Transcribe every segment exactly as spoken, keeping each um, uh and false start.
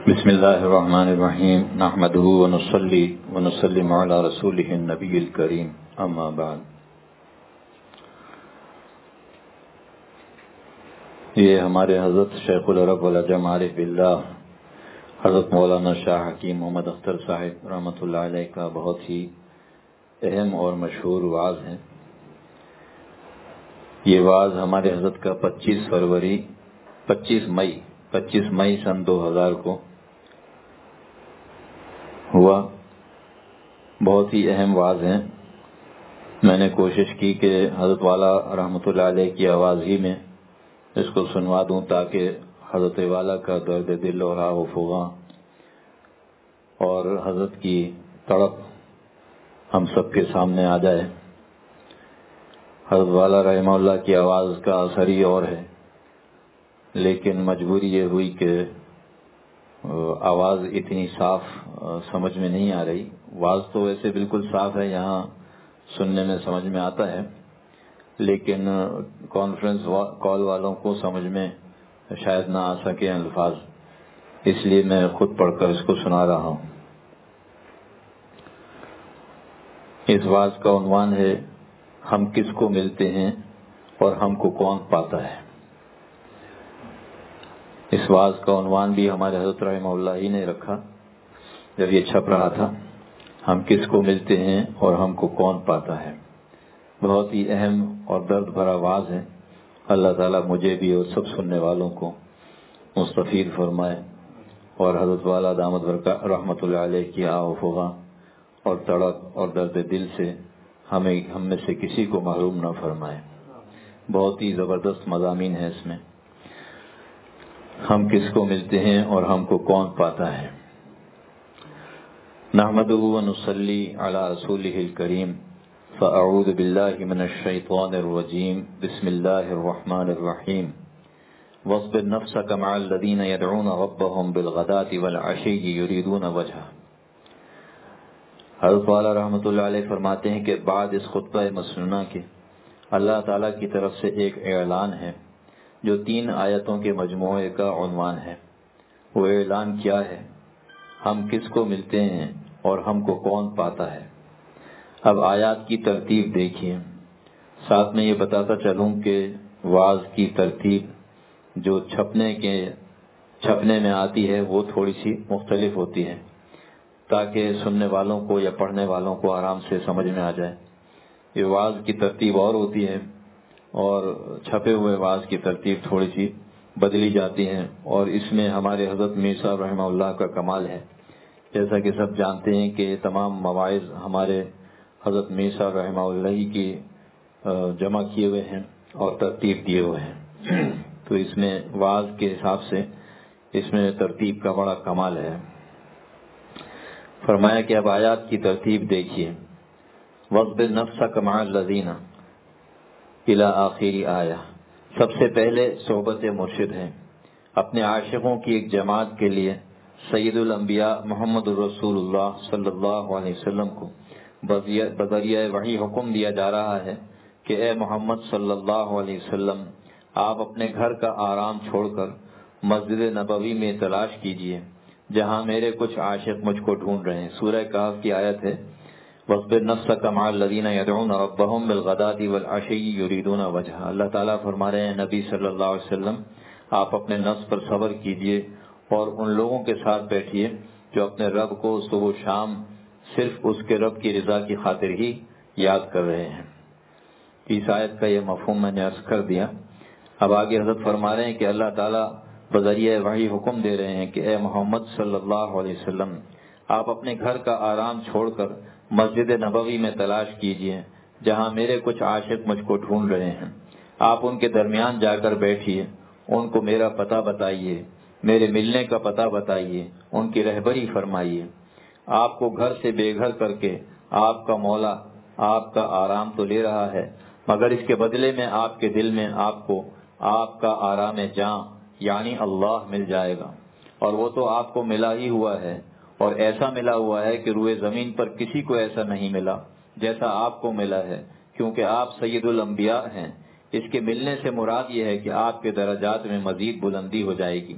بسم اللہ الرحمن الرحیم نحمده ونصلی ونسلم علی رسولہ النبی الکریم اما بعد. یہ ہمارے حضرت شیخ العرب والعجم عارف باللہ حضرت مولانا شاہ حکیم محمد اختر صاحب رحمۃ اللہ علیہ کا بہت ہی اہم اور مشہور وعظ ہے. یہ وعظ ہمارے حضرت کا پچیس فروری پچیس مئی پچیس مئی سن دو ہزار کو ہوا. بہت ہی اہم وعظ ہے. میں نے کوشش کی کہ حضرت والا رحمۃ اللہ علیہ کی آواز ہی میں اس کو سنوا دوں تاکہ حضرت والا کا درد دل اور آہ و فغاں اور حضرت کی تڑپ ہم سب کے سامنے آ جائے. حضرت والا رحمہ اللہ کی آواز کا اثر ہی اور ہے، لیکن مجبوری یہ ہوئی کہ آواز اتنی صاف سمجھ میں نہیں آ رہی. واز تو ویسے بالکل صاف ہے، یہاں سننے میں سمجھ میں آتا ہے، لیکن کانفرنس کال والوں کو سمجھ میں شاید نہ آ سکے الفاظ، اس لیے میں خود پڑھ کر اس کو سنا رہا ہوں. اس واز کا عنوان ہے ہم کس کو ملتے ہیں اور ہم کو کون پاتا ہے. اس واز کا عنوان بھی ہمارے حضرت رحمہ اللہ ہی نے رکھا جب یہ چھپ رہا تھا، ہم کس کو ملتے ہیں اور ہم کو کون پاتا ہے. بہت ہی اہم اور درد بھرا واز ہے. اللہ تعالیٰ مجھے بھی اور سب سننے والوں کو مستفید فرمائے اور حضرت والا دامت برکاتہ رحمۃ اللہ علیہ کی آہ و فغاں اور تڑپ اور درد دل سے ہمیں ہم میں سے کسی کو محروم نہ فرمائے. بہت ہی زبردست مضامین ہے اس میں. ہم کس کو ملتے ہیں اور ہم کو کون پاتا ہے. نحمدہ ونصلی علی رسولہ الکریم. فاعوذ باللہ من الشیطان الرجیم. بسم اللہ الرحمن الرحیم. واصبر نفسک مع الذین یدعون ربهم بالغداة والعشی یریدون وجہہ. حضرت والا رحمۃ اللہ علیہ فرماتے ہیں کہ بعد اس خطبہ مسنونہ کے اللہ تعالیٰ کی طرف سے ایک اعلان ہے جو تین آیتوں کے مجموعے کا عنوان ہے. وہ اعلان کیا ہے؟ ہم کس کو ملتے ہیں اور ہم کو کون پاتا ہے. اب آیات کی ترتیب دیکھیے. ساتھ میں یہ بتاتا چلوں کہ واز کی ترتیب جو چھپنے کے چھپنے میں آتی ہے وہ تھوڑی سی مختلف ہوتی ہے تاکہ سننے والوں کو یا پڑھنے والوں کو آرام سے سمجھ میں آ جائے. یہ واز کی ترتیب اور ہوتی ہے اور چھپے ہوئے واز کی ترتیب تھوڑی سی بدلی جاتی ہے، اور اس میں ہمارے حضرت میر صاحب رحمہ اللہ کا کمال ہے. جیسا کہ سب جانتے ہیں کہ تمام مواعظ ہمارے حضرت میر صاحب رحمہ اللہ کی جمع کیے ہوئے ہیں اور ترتیب دیے ہوئے ہیں، تو اس میں واز کے حساب سے اس میں ترتیب کا بڑا کمال ہے. فرمایا کہ اب آیات کی ترتیب دیکھیے. واصبر نفسک مع الذین الی آخری آیہ. سب سے پہلے صحبت مرشد ہے. اپنے عاشقوں کی ایک جماعت کے لیے سید الانبیاء محمد الرسول اللہ صلی اللہ علیہ وسلم کو بذریعہ وحی حکم دیا جا رہا ہے کہ اے محمد صلی اللہ علیہ وسلم، آپ اپنے گھر کا آرام چھوڑ کر مسجد نبوی میں تلاش کیجیے جہاں میرے کچھ عاشق مجھ کو ڈھونڈ رہے ہیں. سورہ کہف کی آیت ہے وَاصْبِرْ نَفْسَكَ مَعَ الَّذِينَ يَدْعُونَ رَبَّهُمْ بِالْغَدَاةِ وَالْعَشِيِّ يُرِيدُونَ وَجْهَهُ. اللہ تعالیٰ فرما رہے ہیں نبی صلی اللہ علیہ وسلم، آپ اپنے نفس پر صبر کیجئے اور ان لوگوں کے ساتھ بیٹھیے جو اپنے رب کو صبح و شام صرف اس کے رب کی رضا کی خاطر ہی یاد کر رہے ہیں. اس آیت کا یہ مفہوم میں نے عرض کر دیا. اب آگے حضرت فرما رہے ہیں کہ اللہ تعالیٰ بذریعہ وحی حکم دے رہے ہیں کہ اے محمد صلی اللہ علیہ وسلم، آپ اپنے گھر کا آرام چھوڑ کر مسجد نبوی میں تلاش کیجئے جہاں میرے کچھ عاشق مجھ کو ڈھونڈ رہے ہیں. آپ ان کے درمیان جا کر بیٹھیے، ان کو میرا پتہ بتائیے، میرے ملنے کا پتہ بتائیے، ان کی رہبری فرمائیے. آپ کو گھر سے بے گھر کر کے آپ کا مولا آپ کا آرام تو لے رہا ہے، مگر اس کے بدلے میں آپ کے دل میں آپ کو آپ کا آرام جاں یعنی اللہ مل جائے گا. اور وہ تو آپ کو ملا ہی ہوا ہے، اور ایسا ملا ہوا ہے کہ روئے زمین پر کسی کو ایسا نہیں ملا جیسا آپ کو ملا ہے، کیونکہ آپ سید الانبیاء ہیں. اس کے ملنے سے مراد یہ ہے کہ آپ کے درجات میں مزید بلندی ہو جائے گی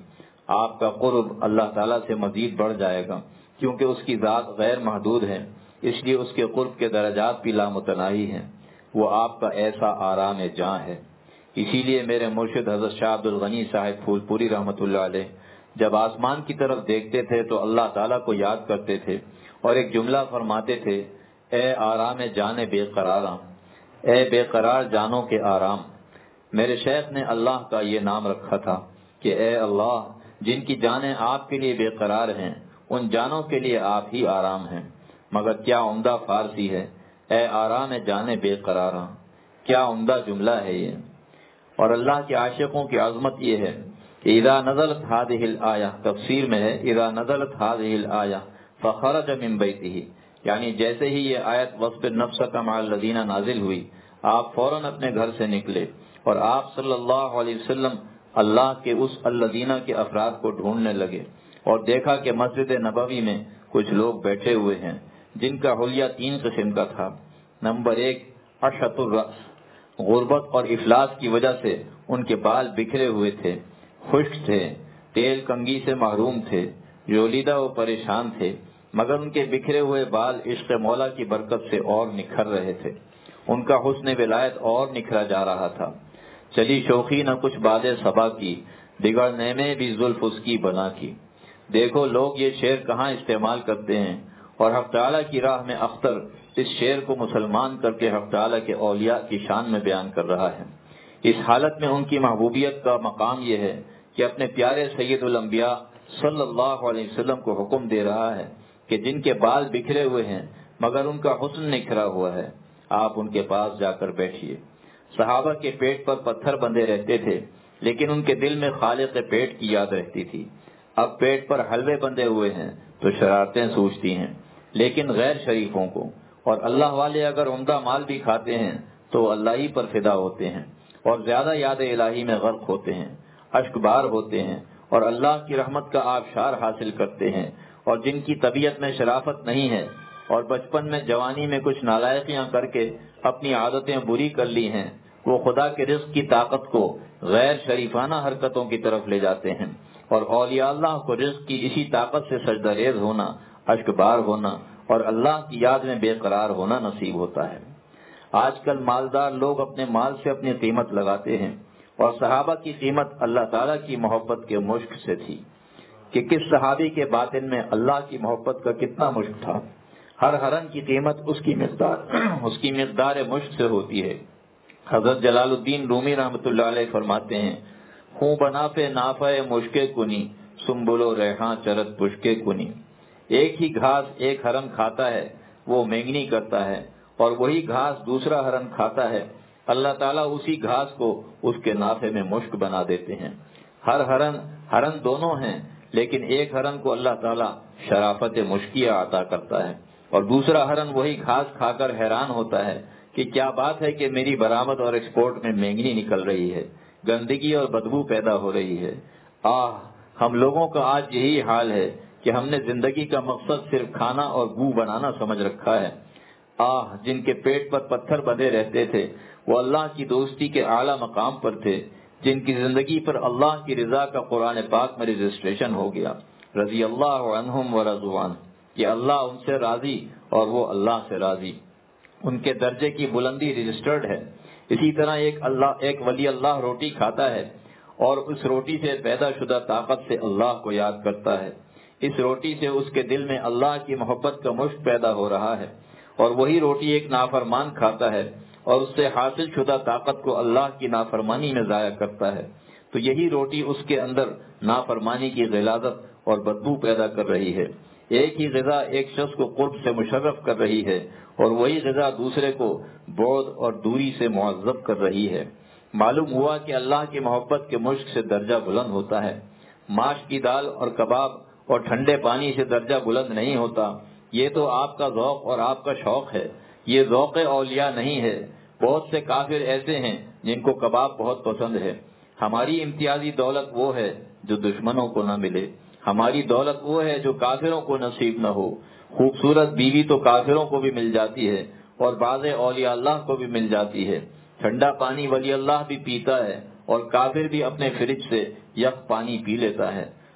آپ کا قرب اللہ تعالیٰ سے مزید بڑھ جائے گا، کیونکہ اس کی ذات غیر محدود ہے، اس لیے اس کے قرب کے درجات بھی لامتناہی ہیں۔ وہ آپ کا ایسا آرام جاں ہے۔ اسی لیے میرے مرشد حضرت شاہ عبد الغنی صاحب پھول پوری رحمۃ اللہ علیہ جب آسمان کی طرف دیکھتے تھے تو اللہ تعالیٰ کو یاد کرتے تھے اور ایک جملہ فرماتے تھے، اے آرام جان بے قراراں، اے بے قرار جانوں کے آرام۔ میرے شیخ نے اللہ کا یہ نام رکھا تھا کہ اے اللہ، جن کی جانیں آپ کے لیے بے قرار ہیں ان جانوں کے لیے آپ ہی آرام ہیں۔ مگر کیا عمدہ فارسی ہے، اے آرام جان بے قراراں، کیا عمدہ جملہ ہے یہ۔ اور اللہ کے عاشقوں کی عظمت یہ ہے کہ اذا نزلت هذه الآیہ، تفسیر میں ہے اذا نزلت هذه الآیہ فخرج من بیتہ، یعنی جیسے ہی یہ آیت واصبر نفسک مع الذین نازل ہوئی، آپ فوراً اپنے گھر سے نکلے اور آپ صلی اللہ علیہ وسلم اللہ کے اس الذین کے افراد کو ڈھونڈنے لگے اور دیکھا کہ مسجد نبوی میں کچھ لوگ بیٹھے ہوئے ہیں جن کا حلیہ تین قسم کا تھا۔ نمبر ایک، اشط الرأس، غربت اور افلاس کی وجہ سے ان کے بال بکھرے ہوئے تھے، خشک تھے، تیل کنگھی سے محروم تھے، یولیدہ و پریشان تھے، مگر ان کے بکھرے ہوئے بال عشق مولا کی برکت سے اور نکھر رہے تھے، ان کا حسن ولایت اور نکھرا جا رہا تھا۔ چلی شوخی نہ کچھ باد صبا کی، بگڑنے میں بھی زلف اس کی بنا کی۔ دیکھو لوگ یہ شعر کہاں استعمال کرتے ہیں، اور حق تعالیٰ کی راہ میں اختر اس شعر کو مسلمان کر کے حق تعالیٰ کے اولیاء کی شان میں بیان کر رہا ہے۔ اس حالت میں ان کی محبوبیت کا مقام یہ ہے کہ اپنے پیارے سید الانبیاء صلی اللہ علیہ وسلم کو حکم دے رہا ہے کہ جن کے بال بکھرے ہوئے ہیں مگر ان کا حسن نکھرا ہوا ہے، آپ ان کے پاس جا کر بیٹھیے۔ صحابہ کے پیٹ پر پتھر بندھے رہتے تھے لیکن ان کے دل میں خالق پیٹ کی یاد رہتی تھی۔ اب پیٹ پر حلوے بندھے ہوئے ہیں تو شرارتیں سوچتی ہیں، لیکن غیر شریفوں کو، اور اللہ والے اگر عمدہ مال بھی کھاتے ہیں تو اللہ ہی پر فدا ہوتے ہیں اور زیادہ یاد الہی میں غرق ہوتے ہیں، اشک بار ہوتے ہیں اور اللہ کی رحمت کا آبشار حاصل کرتے ہیں۔ اور جن کی طبیعت میں شرافت نہیں ہے اور بچپن میں جوانی میں کچھ نالائقیاں کر کے اپنی عادتیں بری کر لی ہیں، وہ خدا کے رزق کی طاقت کو غیر شریفانہ حرکتوں کی طرف لے جاتے ہیں، اور اولیاء اللہ کو رزق کی اسی طاقت سے سجدہ ریز ہونا، اشک بار ہونا اور اللہ کی یاد میں بے قرار ہونا نصیب ہوتا ہے۔ آج کل مالدار لوگ اپنے مال سے اپنی قیمت لگاتے ہیں، اور صحابہ کی قیمت اللہ تعالیٰ کی محبت کے مشک سے تھی کہ کس صحابی کے باطن میں اللہ کی محبت کا کتنا مشک تھا۔ ہر ہرن کی قیمت اس کی مقدار اس کی مقدار مشک سے ہوتی ہے۔ حضرت جلال الدین رومی رحمۃ اللہ علیہ فرماتے ہیں، خوں بنا پہ نافع مشکے کنی، سنبل و ریحاں چرت پشکے کنی۔ ایک ہی گھاس ایک ہرن کھاتا ہے، وہ مینگنی کرتا ہے، اور وہی گھاس دوسرا ہرن کھاتا ہے، اللہ تعالیٰ اسی گھاس کو اس کے نافع میں مشک بنا دیتے ہیں۔ ہر ہرن ہرن دونوں ہیں، لیکن ایک ہرن کو اللہ تعالیٰ شرافت مشکیہ عطا کرتا ہے، اور دوسرا ہرن وہی گھاس کھا کر حیران ہوتا ہے کہ کیا بات ہے کہ میری برآمد اور ایکسپورٹ میں مہنگی نکل رہی ہے، گندگی اور بدبو پیدا ہو رہی ہے۔ آہ، ہم لوگوں کا آج یہی حال ہے کہ ہم نے زندگی کا مقصد صرف کھانا اور بو بنانا سمجھ رکھا ہے۔ آہ، جن کے پیٹ پر پتھر بندھے رہتے تھے وہ اللہ کی دوستی کے اعلیٰ مقام پر تھے، جن کی زندگی پر اللہ کی رضا کا قرآن پاک میں رجسٹریشن ہو گیا، رضی اللہ عنہم ورضوا عنہ، کہ اللہ ان سے راضی اور وہ اللہ سے راضی، ان کے درجے کی بلندی رجسٹرڈ ہے۔ اسی طرح ایک اللہ ایک ولی اللہ روٹی کھاتا ہے اور اس روٹی سے پیدا شدہ طاقت سے اللہ کو یاد کرتا ہے، اس روٹی سے اس کے دل میں اللہ کی محبت کا مشک پیدا ہو رہا ہے، اور وہی روٹی ایک نافرمان کھاتا ہے اور اس سے حاصل شدہ طاقت کو اللہ کی نافرمانی میں ضائع کرتا ہے، تو یہی روٹی اس کے اندر نافرمانی کی غلاظت اور بدبو پیدا کر رہی ہے۔ ایک ہی غذا ایک شخص کو قرب سے مشرف کر رہی ہے اور وہی غذا دوسرے کو بعد اور دوری سے معذب کر رہی ہے۔ معلوم ہوا کہ اللہ کی محبت کے مشک سے درجہ بلند ہوتا ہے، ماش کی دال اور کباب اور ٹھنڈے پانی سے درجہ بلند نہیں ہوتا۔ یہ تو آپ کا ذوق اور آپ کا شوق ہے، یہ ذوق اولیاء نہیں ہے۔ بہت سے کافر ایسے ہیں جن کو کباب بہت پسند ہے۔ ہماری امتیازی دولت وہ ہے جو دشمنوں کو نہ ملے، ہماری دولت وہ ہے جو کافروں کو نصیب نہ ہو۔ خوبصورت بیوی تو کافروں کو بھی مل جاتی ہے اور بعض اولیاء اللہ کو بھی مل جاتی ہے۔ ٹھنڈا پانی ولی اللہ بھی پیتا ہے اور کافر بھی اپنے فریج سے یک پانی پی لیتا ہے۔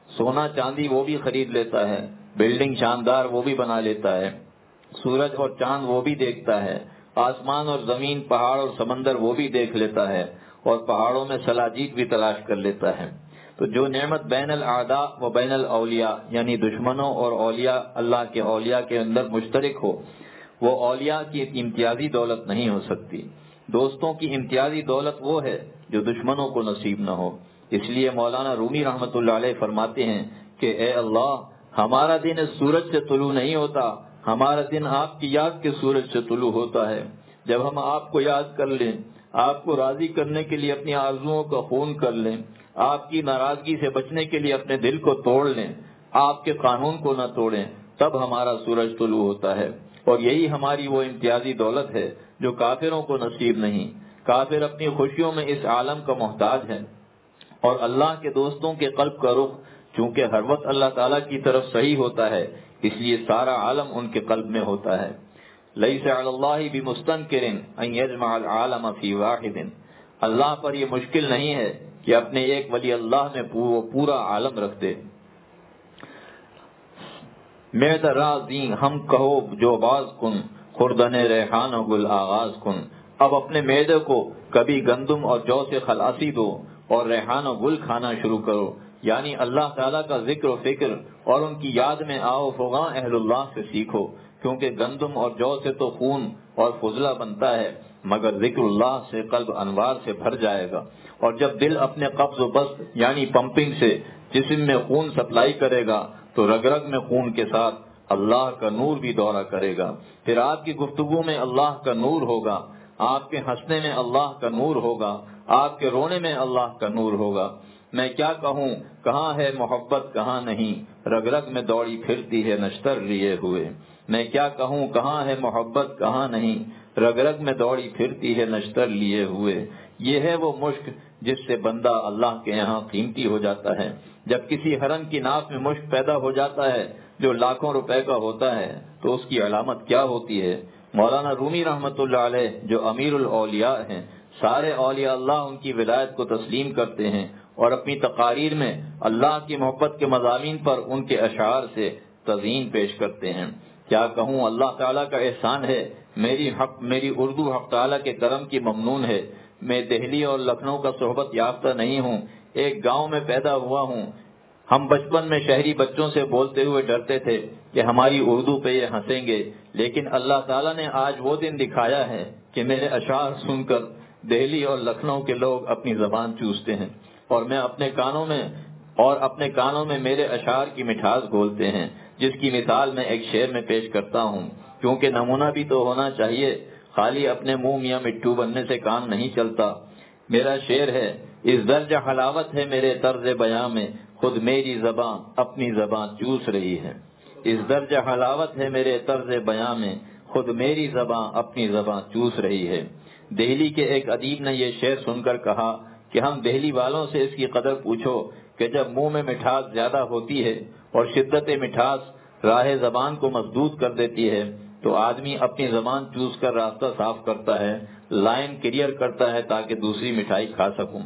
سونا چاندی وہ بھی خرید لیتا ہے، بلڈنگ شاندار وہ بھی بنا لیتا ہے، سورج اور چاند وہ بھی دیکھتا ہے، آسمان اور زمین، پہاڑ اور سمندر وہ بھی دیکھ لیتا ہے، اور پہاڑوں میں سلاجید بھی تلاش کر لیتا ہے۔ تو جو نعمت بین الاعداء و بین الاولیاء یعنی دشمنوں اور اولیاء، اللہ کے اولیاء کے اندر مشترک ہو، وہ اولیاء کی امتیازی دولت نہیں ہو سکتی۔ دوستوں کی امتیازی دولت وہ ہے جو دشمنوں کو نصیب نہ ہو۔ اس لیے مولانا رومی رحمۃ اللہ علیہ فرماتے ہیں کہ اے اللہ، ہمارا دن اس سورج سے طلوع نہیں ہوتا، ہمارا دن آپ کی یاد کے سورج سے طلوع ہوتا ہے۔ جب ہم آپ کو یاد کر لیں، آپ کو راضی کرنے کے لیے اپنی آرزوؤں کا خون کر لیں، آپ کی ناراضگی سے بچنے کے لیے اپنے دل کو توڑ لیں، آپ کے قانون کو نہ توڑیں، تب ہمارا سورج طلوع ہوتا ہے۔ اور یہی ہماری وہ امتیازی دولت ہے جو کافروں کو نصیب نہیں۔ کافر اپنی خوشیوں میں اس عالم کا محتاج ہے، اور اللہ کے دوستوں کے قلب کا رخ چونکہ ہر وقت اللہ تعالیٰ کی طرف صحیح ہوتا ہے، اس لیے سارا عالم ان کے قلب میں ہوتا ہے۔ لیس علی اللہ بمستنکر ان یجمع العالم فی واحد، اللہ پر یہ مشکل نہیں ہے کہ اپنے ایک ولی اللہ میں پورا عالم رکھ دے۔ میت رازیں ہم کہو جو باز کن، خوردن ریحان و گل آغاز کن۔ اب اپنے معدے کو کبھی گندم اور جو سے خلاصی دو اور ریحان و گل کھانا شروع کرو، یعنی اللہ تعالیٰ کا ذکر و فکر اور ان کی یاد میں آؤ فغاں اہل اللہ سے سیکھو، کیونکہ گندم اور جو سے تو خون اور فضلہ بنتا ہے، مگر ذکر اللہ سے قلب انوار سے بھر جائے گا، اور جب دل اپنے قبض و بسط یعنی پمپنگ سے جسم میں خون سپلائی کرے گا تو رگ رگ میں خون کے ساتھ اللہ کا نور بھی دورہ کرے گا۔ پھر آپ کی گفتگو میں اللہ کا نور ہوگا، آپ کے ہنسنے میں اللہ کا نور ہوگا، آپ کے رونے میں اللہ کا نور ہوگا۔ میں کیا کہوں کہاں ہے محبت کہاں نہیں، رگ رگ میں دوڑی پھرتی ہے نشتر لیے ہوئے۔ میں کیا کہوں کہاں ہے محبت کہاں نہیں، رگ رگ میں دوڑی پھرتی ہے نشتر لیے ہوئے۔ یہ ہے وہ مشک جس سے بندہ اللہ کے یہاں قیمتی ہو جاتا ہے۔ جب کسی ہرن کی ناک میں مشک پیدا ہو جاتا ہے جو لاکھوں روپے کا ہوتا ہے تو اس کی علامت کیا ہوتی ہے؟ مولانا رومی رحمۃ اللہ علیہ جو امیر الاولیاء ہیں، سارے اولیاء اللہ ان کی ولایت کو تسلیم کرتے ہیں اور اپنی تقاریر میں اللہ کی محبت کے مضامین پر ان کے اشعار سے تزئین پیش کرتے ہیں۔ کیا کہوں اللہ تعالیٰ کا احسان ہے، میری حق میری اردو حق تعالیٰ کے کرم کی ممنون ہے۔ میں دہلی اور لکھنؤ کا صحبت یافتہ نہیں ہوں، ایک گاؤں میں پیدا ہوا ہوں۔ ہم بچپن میں شہری بچوں سے بولتے ہوئے ڈرتے تھے کہ ہماری اردو پہ یہ ہنسیں گے، لیکن اللہ تعالیٰ نے آج وہ دن دکھایا ہے کہ میرے اشعار سن کر دہلی اور لکھنؤ کے لوگ اپنی زبان چوستے ہیں، اور میں اپنے کانوں میں اور اپنے کانوں میں میرے اشعار کی مٹھاس گھولتے ہیں، جس کی مثال میں ایک شعر میں پیش کرتا ہوں، کیونکہ نمونہ بھی تو ہونا چاہیے، خالی اپنے منہ میاں مٹھو بننے سے کام نہیں چلتا۔ میرا شعر ہے، اس درجہ حلاوت ہے میرے طرز بیاں میں، خود میری زباں اپنی زباں چوس رہی ہے۔ اس درجہ حلاوت ہے میرے طرز بیاں میں، خود میری زباں اپنی زباں چوس رہی ہے۔ دہلی کے ایک ادیب نے یہ شعر سن کر کہا کہ ہم دہلی والوں سے اس کی قدر پوچھو کہ جب منہ میں مٹھاس زیادہ ہوتی ہے اور شدت مٹھاس راہ زبان کو مسدود کر دیتی ہے تو آدمی اپنی زبان چوس کر راستہ صاف کرتا ہے، لائن کلیئر کرتا ہے تاکہ دوسری مٹھائی کھا سکوں۔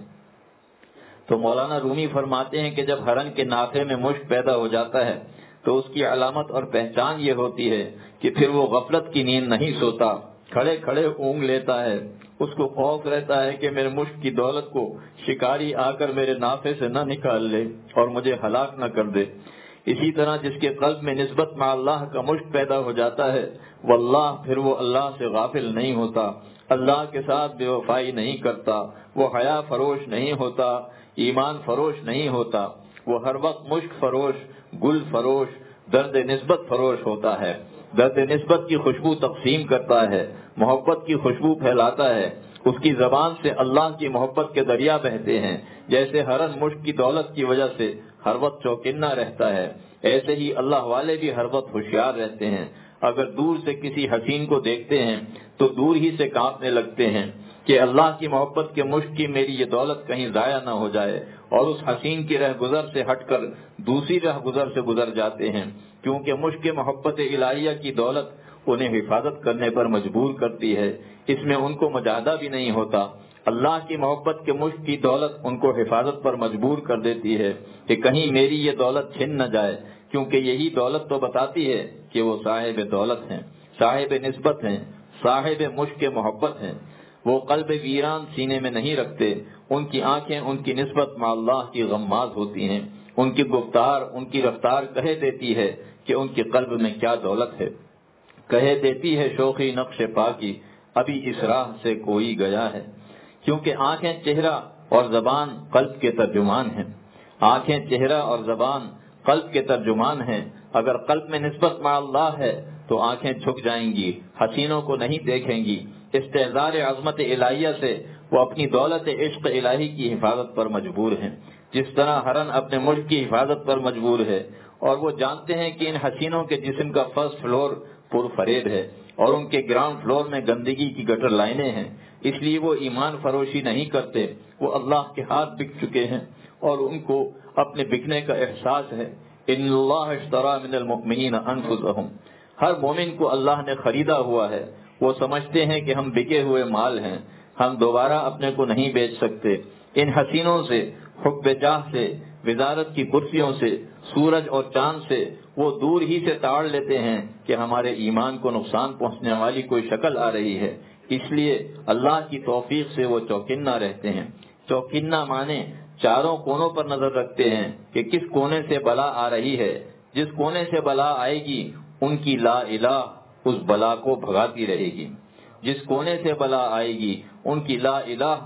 تو مولانا رومی فرماتے ہیں کہ جب ہرن کے نافے میں مشک پیدا ہو جاتا ہے تو اس کی علامت اور پہچان یہ ہوتی ہے کہ پھر وہ غفلت کی نیند نہیں سوتا، کھڑے کھڑے اونگ لیتا ہے۔ اس کو خوف رہتا ہے کہ میرے مشک کی دولت کو شکاری آ کر میرے نافے سے نہ نکال لے اور مجھے ہلاک نہ کر دے۔ اسی طرح جس کے قلب میں نسبت مع اللہ کا مشک پیدا ہو جاتا ہے، واللہ پھر وہ اللہ سے غافل نہیں ہوتا، اللہ کے ساتھ بے وفائی نہیں کرتا، وہ حیا فروش نہیں ہوتا، ایمان فروش نہیں ہوتا، وہ ہر وقت مشک فروش، گل فروش، درد نسبت فروش ہوتا ہے، درد نسبت کی خوشبو تقسیم کرتا ہے، محبت کی خوشبو پھیلاتا ہے۔ اس کی زبان سے اللہ کی محبت کے دریا بہتے ہیں، جیسے ہرن مشک کی دولت کی وجہ سے ہر وقت چوکنا رہتا ہے، ایسے ہی اللہ والے بھی ہر وقت ہوشیار رہتے ہیں۔ اگر دور سے کسی حسین کو دیکھتے ہیں تو دور ہی سے کانپنے لگتے ہیں کہ اللہ کی محبت کے مشک کی میری یہ دولت کہیں ضائع نہ ہو جائے، اور اس حسین کی رہ گزر سے ہٹ کر دوسری رہ گزر سے گزر جاتے ہیں، کیونکہ مشک محبت الہیہ کی دولت انہیں حفاظت کرنے پر مجبور کرتی ہے، اس میں ان کو مجاہدہ بھی نہیں ہوتا۔ اللہ کی محبت کے مشک کی دولت ان کو حفاظت پر مجبور کر دیتی ہے کہ کہیں میری یہ دولت چھن نہ جائے، کیونکہ یہی دولت تو بتاتی ہے کہ وہ صاحب دولت ہیں، صاحب نسبت ہیں، صاحب مشک کے محبت ہیں۔ وہ قلب ویران سینے میں نہیں رکھتے، ان کی آنکھیں ان کی نسبت مع اللہ کی غماز ہوتی ہیں، ان کی گفتار ان کی رفتار کہہ دیتی ہے کہ ان کے قلب میں کیا دولت ہے، کہہ دیتی ہے شوخی نقش پاکی ابھی اس راہ سے کوئی گیا ہے۔ کیونکہ آنکھیں، چہرہ اور زبان قلب کے ترجمان ہیں، آنکھیں، چہرہ اور زبان قلب کے ترجمان ہیں۔ اگر قلب میں نسبت مع اللہ ہے تو آنکھیں جھک جائیں گی، حسینوں کو نہیں دیکھیں گی۔ استحضار عظمت الہیہ سے وہ اپنی دولت عشق الہی کی حفاظت پر مجبور ہیں، جس طرح ہرن اپنے ملک کی حفاظت پر مجبور ہے، اور وہ جانتے ہیں کہ ان حسینوں کے جسم کا فرسٹ فلور پر فریب ہے اور ان کے گراؤنڈ فلور میں گندگی کی گٹر لائنیں ہیں، اس لیے وہ ایمان فروشی نہیں کرتے، وہ اللہ کے ہاتھ بک چکے ہیں اور ان کو اپنے بکنے کا احساس ہے۔ ان اللہ اشتری من المؤمنین انفسهم، ہر مومن کو اللہ نے خریدا ہوا ہے۔ وہ سمجھتے ہیں کہ ہم بکے ہوئے مال ہیں، ہم دوبارہ اپنے کو نہیں بیچ سکتے۔ ان حسینوں سے، حب جاہ سے، وزارت کی کرسیوں سے، سورج اور چاند سے وہ دور ہی سے تاڑ لیتے ہیں کہ ہمارے ایمان کو نقصان پہنچنے والی کوئی شکل آ رہی ہے، اس لیے اللہ کی توفیق سے وہ چوکنا رہتے ہیں۔ چوکنا مانے چاروں کونوں پر نظر رکھتے ہیں کہ کس کونے سے بلا آ رہی ہے، جس کونے سے بلا آئے گی ان کی لا الہ اس بلا کو بھگاتی رہے گی، جس کونے سے بلا آئے گی ان کی لا الہ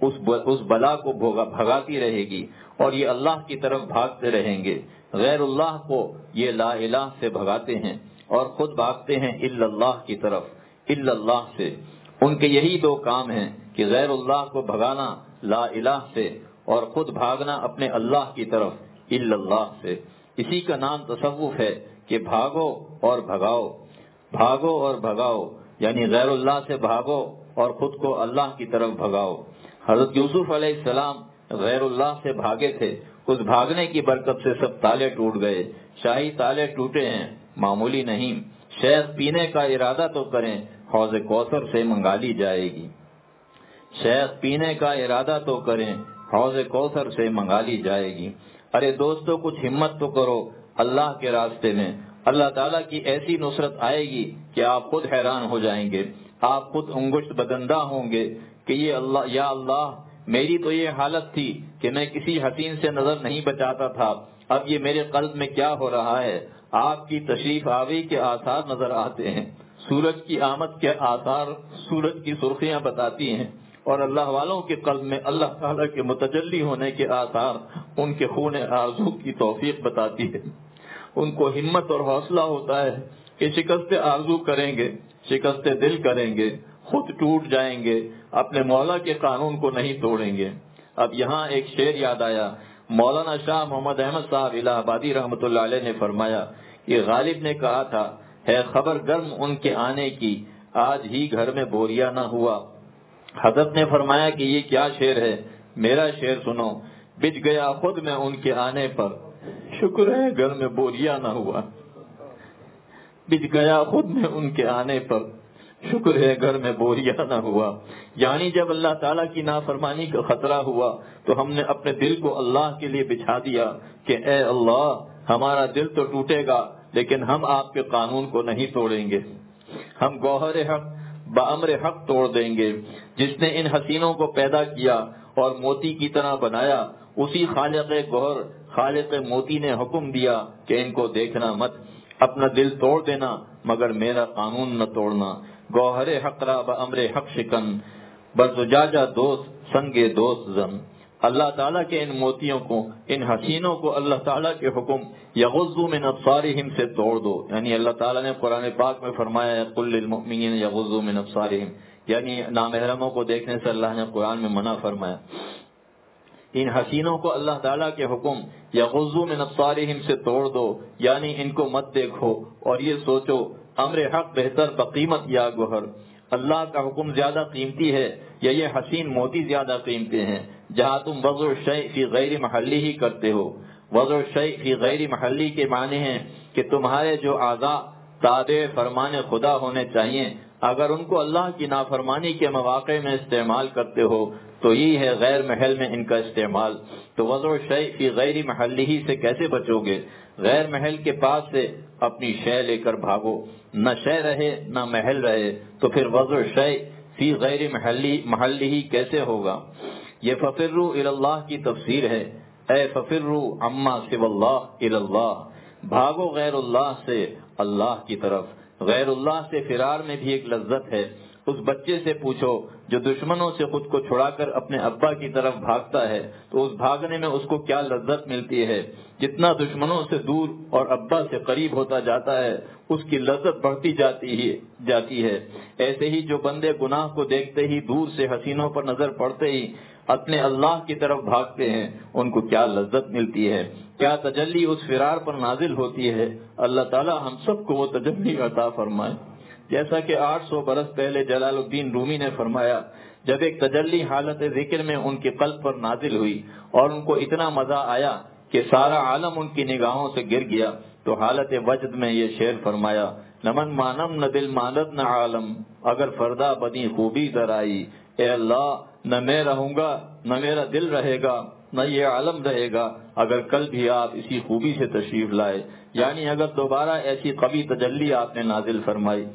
اس بلا کو بھگاتی رہے گی، اور یہ اللہ کی طرف بھاگتے رہیں گے۔ غیر اللہ کو یہ لا الہ سے بھگاتے ہیں اور خود بھاگتے ہیں الا اللہ کی طرف، الا اللہ سے۔ ان کے یہی دو کام ہیں کہ غیر اللہ کو بھگانا لا الہ سے اور خود بھاگنا اپنے اللہ کی طرف الا اللہ سے۔ اسی کا نام تصوف ہے کہ بھاگو اور بھگاؤ، بھاگو اور بھگاؤ، یعنی غیر اللہ سے بھاگو اور خود کو اللہ کی طرف بھگاؤ۔ حضرت یوسف علیہ السلام غیر اللہ سے بھاگے تھے، اس بھاگنے کی برکت سے سب تالے ٹوٹ گئے، شاہی تالے ٹوٹے ہیں، معمولی نہیں۔ شیخ پینے کا ارادہ تو کریں، حوض کوثر سے منگا لی جائے گی۔ شیخ پینے کا ارادہ تو کریں، حوض کوثر سے منگا لی جائے گی۔ ارے دوستو کچھ ہمت تو کرو اللہ کے راستے میں، اللہ تعالیٰ کی ایسی نصرت آئے گی کہ آپ خود حیران ہو جائیں گے، آپ خود انگشت بدندہ ہوں گے کہ یہ اللہ، یا اللہ میری تو یہ حالت تھی کہ میں کسی حسین سے نظر نہیں بچاتا تھا، اب یہ میرے قلب میں کیا ہو رہا ہے۔ آپ کی تشریف آوری کے آثار نظر آتے ہیں، سورج کی آمد کے آثار سورج کی سرخیاں بتاتی ہیں، اور اللہ والوں کے قلب میں اللہ تعالیٰ کے متجلی ہونے کے آثار ان کے خون آرزو کی توفیق بتاتی ہے۔ ان کو ہمت اور حوصلہ ہوتا ہے کہ شکست آرزو کریں گے، شکست دل کریں گے، خود ٹوٹ جائیں گے، اپنے مولا کے قانون کو نہیں توڑیں گے۔ اب یہاں ایک شعر یاد آیا، مولانا شاہ محمد احمد صاحب الہ آبادی رحمۃ اللہ علیہ نے فرمایا کہ غالب نے کہا تھا، ہے خبر گرم ان کے آنے کی، آج ہی گھر میں بوریا نہ ہوا۔ حضرت نے فرمایا کہ یہ کیا شعر ہے، میرا شعر سنو، بچ گیا خود میں ان کے آنے پر، شکر ہے گھر میں بوریا نہ ہوا۔ بچ گیا خود میں ان کے آنے پر، شکر ہے گھر میں بوریا نہ ہوا۔ یعنی جب اللہ تعالیٰ کی نافرمانی کا خطرہ ہوا تو ہم نے اپنے دل کو اللہ کے لیے بچھا دیا کہ اے اللہ ہمارا دل تو ٹوٹے گا لیکن ہم آپ کے قانون کو نہیں توڑیں گے، ہم گوہر حق بامر حق توڑ دیں گے۔ جس نے ان حسینوں کو پیدا کیا اور موتی کی طرح بنایا، اسی خالق گوہر خالق موتی نے حکم دیا کہ ان کو دیکھنا مت، اپنا دل توڑ دینا مگر میرا قانون نہ توڑنا۔ گوہر حق را بامر حق شکن، بزجاجہ دوست سنگے دوست زن۔ اللہ تعالیٰ کے ان موتیوں کو، ان حسینوں کو اللہ تعالیٰ کے حکم یغضوا من ابصارہم سے توڑ دو، یعنی اللہ تعالیٰ نے قرآن پاک میں فرمایا ہے قل للمؤمنین یغضوا من ابصارہم، یعنی نامحرموں کو دیکھنے سے اللہ نے قرآن میں منع فرمایا۔ ان حسینوں کو اللہ تعالیٰ کے حکم یغضوا من ابصارہم سے توڑ دو، یعنی ان کو مت دیکھو اور یہ سوچو امر حق بہتر بقیمت یا گوہر، اللہ کا حکم زیادہ قیمتی ہے یا یہ حسین موتی زیادہ قیمتی ہیں؟ جہاں تم وضع الشیء فی غیر محلی ہی کرتے ہو، وضع الشیء فی غیر محلی کے معنی ہیں کہ تمہارے جو اعضاء تابع فرمان خدا ہونے چاہیے، اگر ان کو اللہ کی نافرمانی کے مواقع میں استعمال کرتے ہو تو یہ ہے غیر محل میں ان کا استعمال. تو وضع الشیء فی غیر محلہ سے کیسے بچو گے؟ غیر محل کے پاس سے اپنی شے لے کر بھاگو، نہ شے رہے نہ محل رہے تو پھر وضع الشیء فی غیر محلی محلہ کیسے ہوگا؟ یہ ففروا الی اللہ کی تفسیر ہے. اے ففروا عما سوى اللہ الی اللہ، بھاگو غیر اللہ سے اللہ کی طرف. غیر اللہ سے فرار میں بھی ایک لذت ہے. اس بچے سے پوچھو جو دشمنوں سے خود کو چھڑا کر اپنے ابا کی طرف بھاگتا ہے تو اس بھاگنے میں اس کو کیا لذت ملتی ہے. جتنا دشمنوں سے دور اور ابا سے قریب ہوتا جاتا ہے اس کی لذت بڑھتی جاتی ہی جاتی ہے. ایسے ہی جو بندے گناہ کو دیکھتے ہی دور سے حسینوں پر نظر پڑتے ہی اپنے اللہ کی طرف بھاگتے ہیں ان کو کیا لذت ملتی ہے، کیا تجلی اس فرار پر نازل ہوتی ہے. اللہ تعالی ہم سب کو وہ تجلی عطا فرمائے. جیسا کہ آٹھ سو برس پہلے جلال الدین رومی نے فرمایا، جب ایک تجلی حالت ذکر میں ان کے قلب پر نازل ہوئی اور ان کو اتنا مزہ آیا کہ سارا عالم ان کی نگاہوں سے گر گیا تو حالت وجد میں یہ شعر فرمایا، نمن مانم نہ دل ماند نہ عالم اگر فردا بدی خوبی در آئی. اے اللہ نہ میں رہوں گا نہ میرا دل رہے گا نہ یہ عالم رہے گا اگر کل بھی آپ اسی خوبی سے تشریف لائے. یعنی اگر دوبارہ ایسی قوی تجلی آپ نے نازل فرمائی.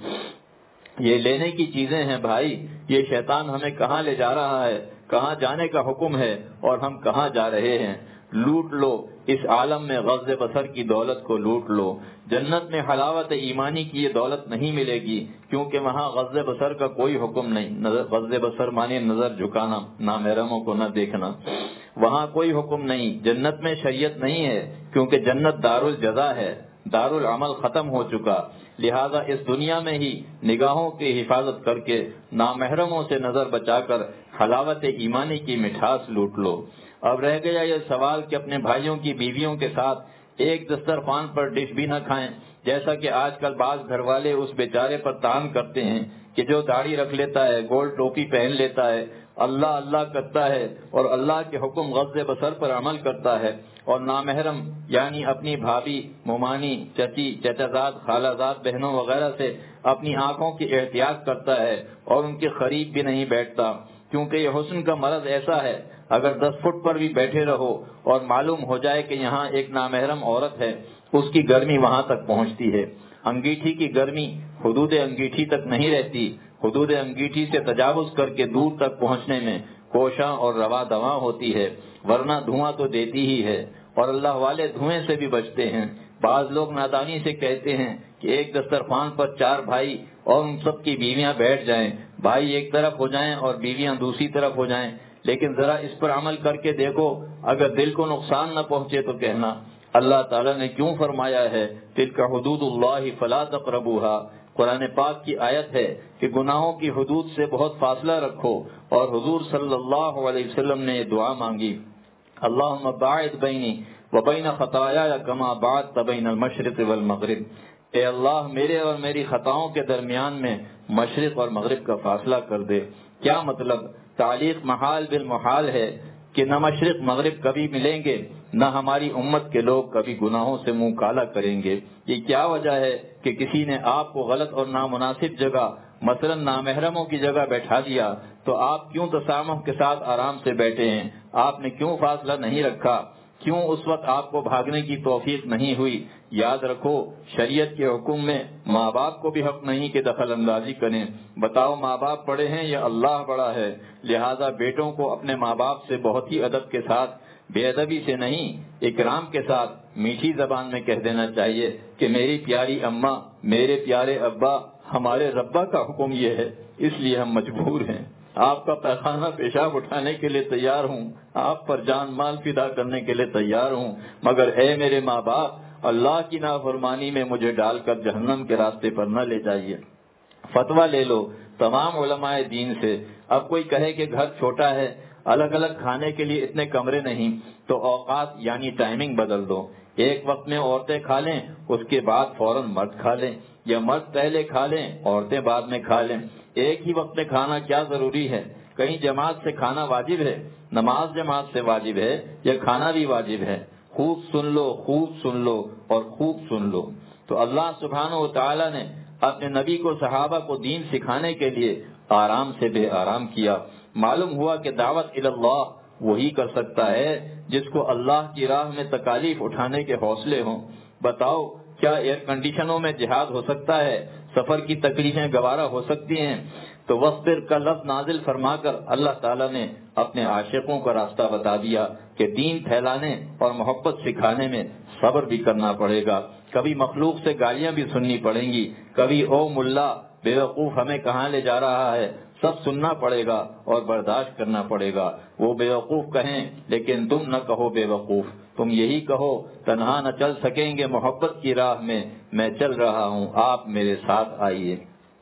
یہ لینے کی چیزیں ہیں بھائی. یہ شیطان ہمیں کہاں لے جا رہا ہے، کہاں جانے کا حکم ہے اور ہم کہاں جا رہے ہیں. لوٹ لو اس عالم میں غض بصر کی دولت کو لوٹ لو. جنت میں حلاوت ایمانی کی یہ دولت نہیں ملے گی کیونکہ وہاں غض بصر کا کوئی حکم نہیں. غض بصر معنی نظر جھکانا، نامحرموں کو نہ دیکھنا. وہاں کوئی حکم نہیں. جنت میں شریعت نہیں ہے کیونکہ جنت دار الجزا ہے، دار العمل ختم ہو چکا. لہذا اس دنیا میں ہی نگاہوں کی حفاظت کر کے نامحرموں سے نظر بچا کر حلاوت ایمانی کی مٹھاس لوٹ لو. اب رہ گیا یہ سوال کہ اپنے بھائیوں کی بیویوں کے ساتھ ایک دسترخوان پر ڈش بھی نہ کھائیں. جیسا کہ آج کل بعض گھر والے اس بیچارے پر تان کرتے ہیں کہ جو داڑھی رکھ لیتا ہے، گول ٹوپی پہن لیتا ہے، اللہ اللہ کرتا ہے اور اللہ کے حکم غض بصر پر عمل کرتا ہے، اور نامحرم یعنی اپنی بھابھی، ممانی، چچی، چچا زاد، خالہ زاد، بہنوں وغیرہ سے اپنی آنکھوں کی احتیاط کرتا ہے اور ان کے قریب بھی نہیں بیٹھتا. کیونکہ یہ حسن کا مرض ایسا ہے، اگر دس فٹ پر بھی بیٹھے رہو اور معلوم ہو جائے کہ یہاں ایک نامحرم عورت ہے اس کی گرمی وہاں تک پہنچتی ہے. انگیٹھی کی گرمی حدود انگیٹھی تک نہیں رہتی، حدود انگیٹھی سے تجاوز کر کے دور تک پہنچنے میں کوشاں اور روا دواں ہوتی ہے، ورنہ دھواں تو دیتی ہی ہے. اور اللہ والے دھوئیں سے بھی بچتے ہیں. بعض لوگ نادانی سے کہتے ہیں کہ ایک دسترخوان پر چار بھائی اور ان سب کی بیویاں بیٹھ جائیں، بھائی ایک طرف ہو جائیں اور بیویاں دوسری طرف ہو جائیں. لیکن ذرا اس پر عمل کر کے دیکھو، اگر دل کو نقصان نہ پہنچے تو کہنا. اللہ تعالیٰ نے کیوں فرمایا ہے تلک حدود اللہ فلا تقربوها؟ قرآن پاک کی آیت ہے کہ گناہوں کی حدود سے بہت فاصلہ رکھو، اور حضور صلی اللہ علیہ وسلم نے یہ دعا مانگی، اللہم باعد بینی وبین خطایایا کما بعدت بین المشرق والمغرب. اے اللہ میرے اور میری خطاؤں کے درمیان میں مشرق اور مغرب کا فاصلہ کر دے. کیا مطلب؟ تعلیق محال بالمحال ہے کہ نہ مشرق مغرب کبھی ملیں گے، نہ ہماری امت کے لوگ کبھی گناہوں سے منہ کالا کریں گے. یہ کیا وجہ ہے کہ کسی نے آپ کو غلط اور نامناسب جگہ، مثلا نامحرموں کی جگہ بیٹھا دیا تو آپ کیوں تسامح کے ساتھ آرام سے بیٹھے ہیں؟ آپ نے کیوں فاصلہ نہیں رکھا؟ کیوں اس وقت آپ کو بھاگنے کی توفیق نہیں ہوئی؟ یاد رکھو شریعت کے حکم میں ماں باپ کو بھی حق نہیں کہ دخل اندازی کریں. بتاؤ ماں باپ بڑے ہیں یا اللہ بڑا ہے؟ لہذا بیٹوں کو اپنے ماں باپ سے بہت ہی ادب کے ساتھ، بے ادبی سے نہیں، اکرام کے ساتھ میٹھی زبان میں کہہ دینا چاہیے کہ میری پیاری اماں، میرے پیارے ابا، ہمارے ربا کا حکم یہ ہے اس لیے ہم مجبور ہیں. آپ کا پیخانہ پیشاب اٹھانے کے لیے تیار ہوں، آپ پر جان مال فدا کرنے کے لیے تیار ہوں، مگر اے میرے ماں باپ اللہ کی نافرمانی میں مجھے ڈال کر جہنم کے راستے پر نہ لے جائیے. فتویٰ لے لو تمام علماء دین سے. اب کوئی کہے کہ گھر چھوٹا ہے، الگ الگ کھانے کے لیے اتنے کمرے نہیں، تو اوقات یعنی ٹائمنگ بدل دو. ایک وقت میں عورتیں کھا لیں، اس کے بعد فوراً مرد کھا لیں، یا مرد پہلے کھا لیں عورتیں بعد میں کھا لیں. ایک ہی وقت میں کھانا کیا ضروری ہے؟ کہیں جماعت سے کھانا واجب ہے؟ نماز جماعت سے واجب ہے یا کھانا بھی واجب ہے؟ خوب سن لو، خوب سن لو اور خوب سن لو. تو اللہ سبحانہ و تعالی نے اپنے نبی کو صحابہ کو دین سکھانے کے لیے آرام سے بے آرام کیا۔ معلوم ہوا کہ دعوت اللہ وہی کر سکتا ہے جس کو اللہ کی راہ میں تکالیف اٹھانے کے حوصلے ہوں۔ بتاؤ کیا ایئر کنڈیشنوں میں جہاد ہو سکتا ہے؟ سفر کی تکلیفیں گوارا ہو سکتی ہیں؟ تو وصبر کا لفظ نازل فرما کر اللہ تعالیٰ نے اپنے عاشقوں کا راستہ بتا دیا کہ دین پھیلانے اور محبت سکھانے میں صبر بھی کرنا پڑے گا۔ کبھی مخلوق سے گالیاں بھی سننی پڑیں گی، کبھی او ملا بیوقوف ہمیں کہاں لے جا رہا ہے، سب سننا پڑے گا اور برداشت کرنا پڑے گا۔ وہ بیوقوف کہیں لیکن تم نہ کہو بیوقوف، تم یہی کہو تنہا نہ چل سکیں گے محبت کی راہ میں، میں چل رہا ہوں آپ میرے ساتھ آئیے۔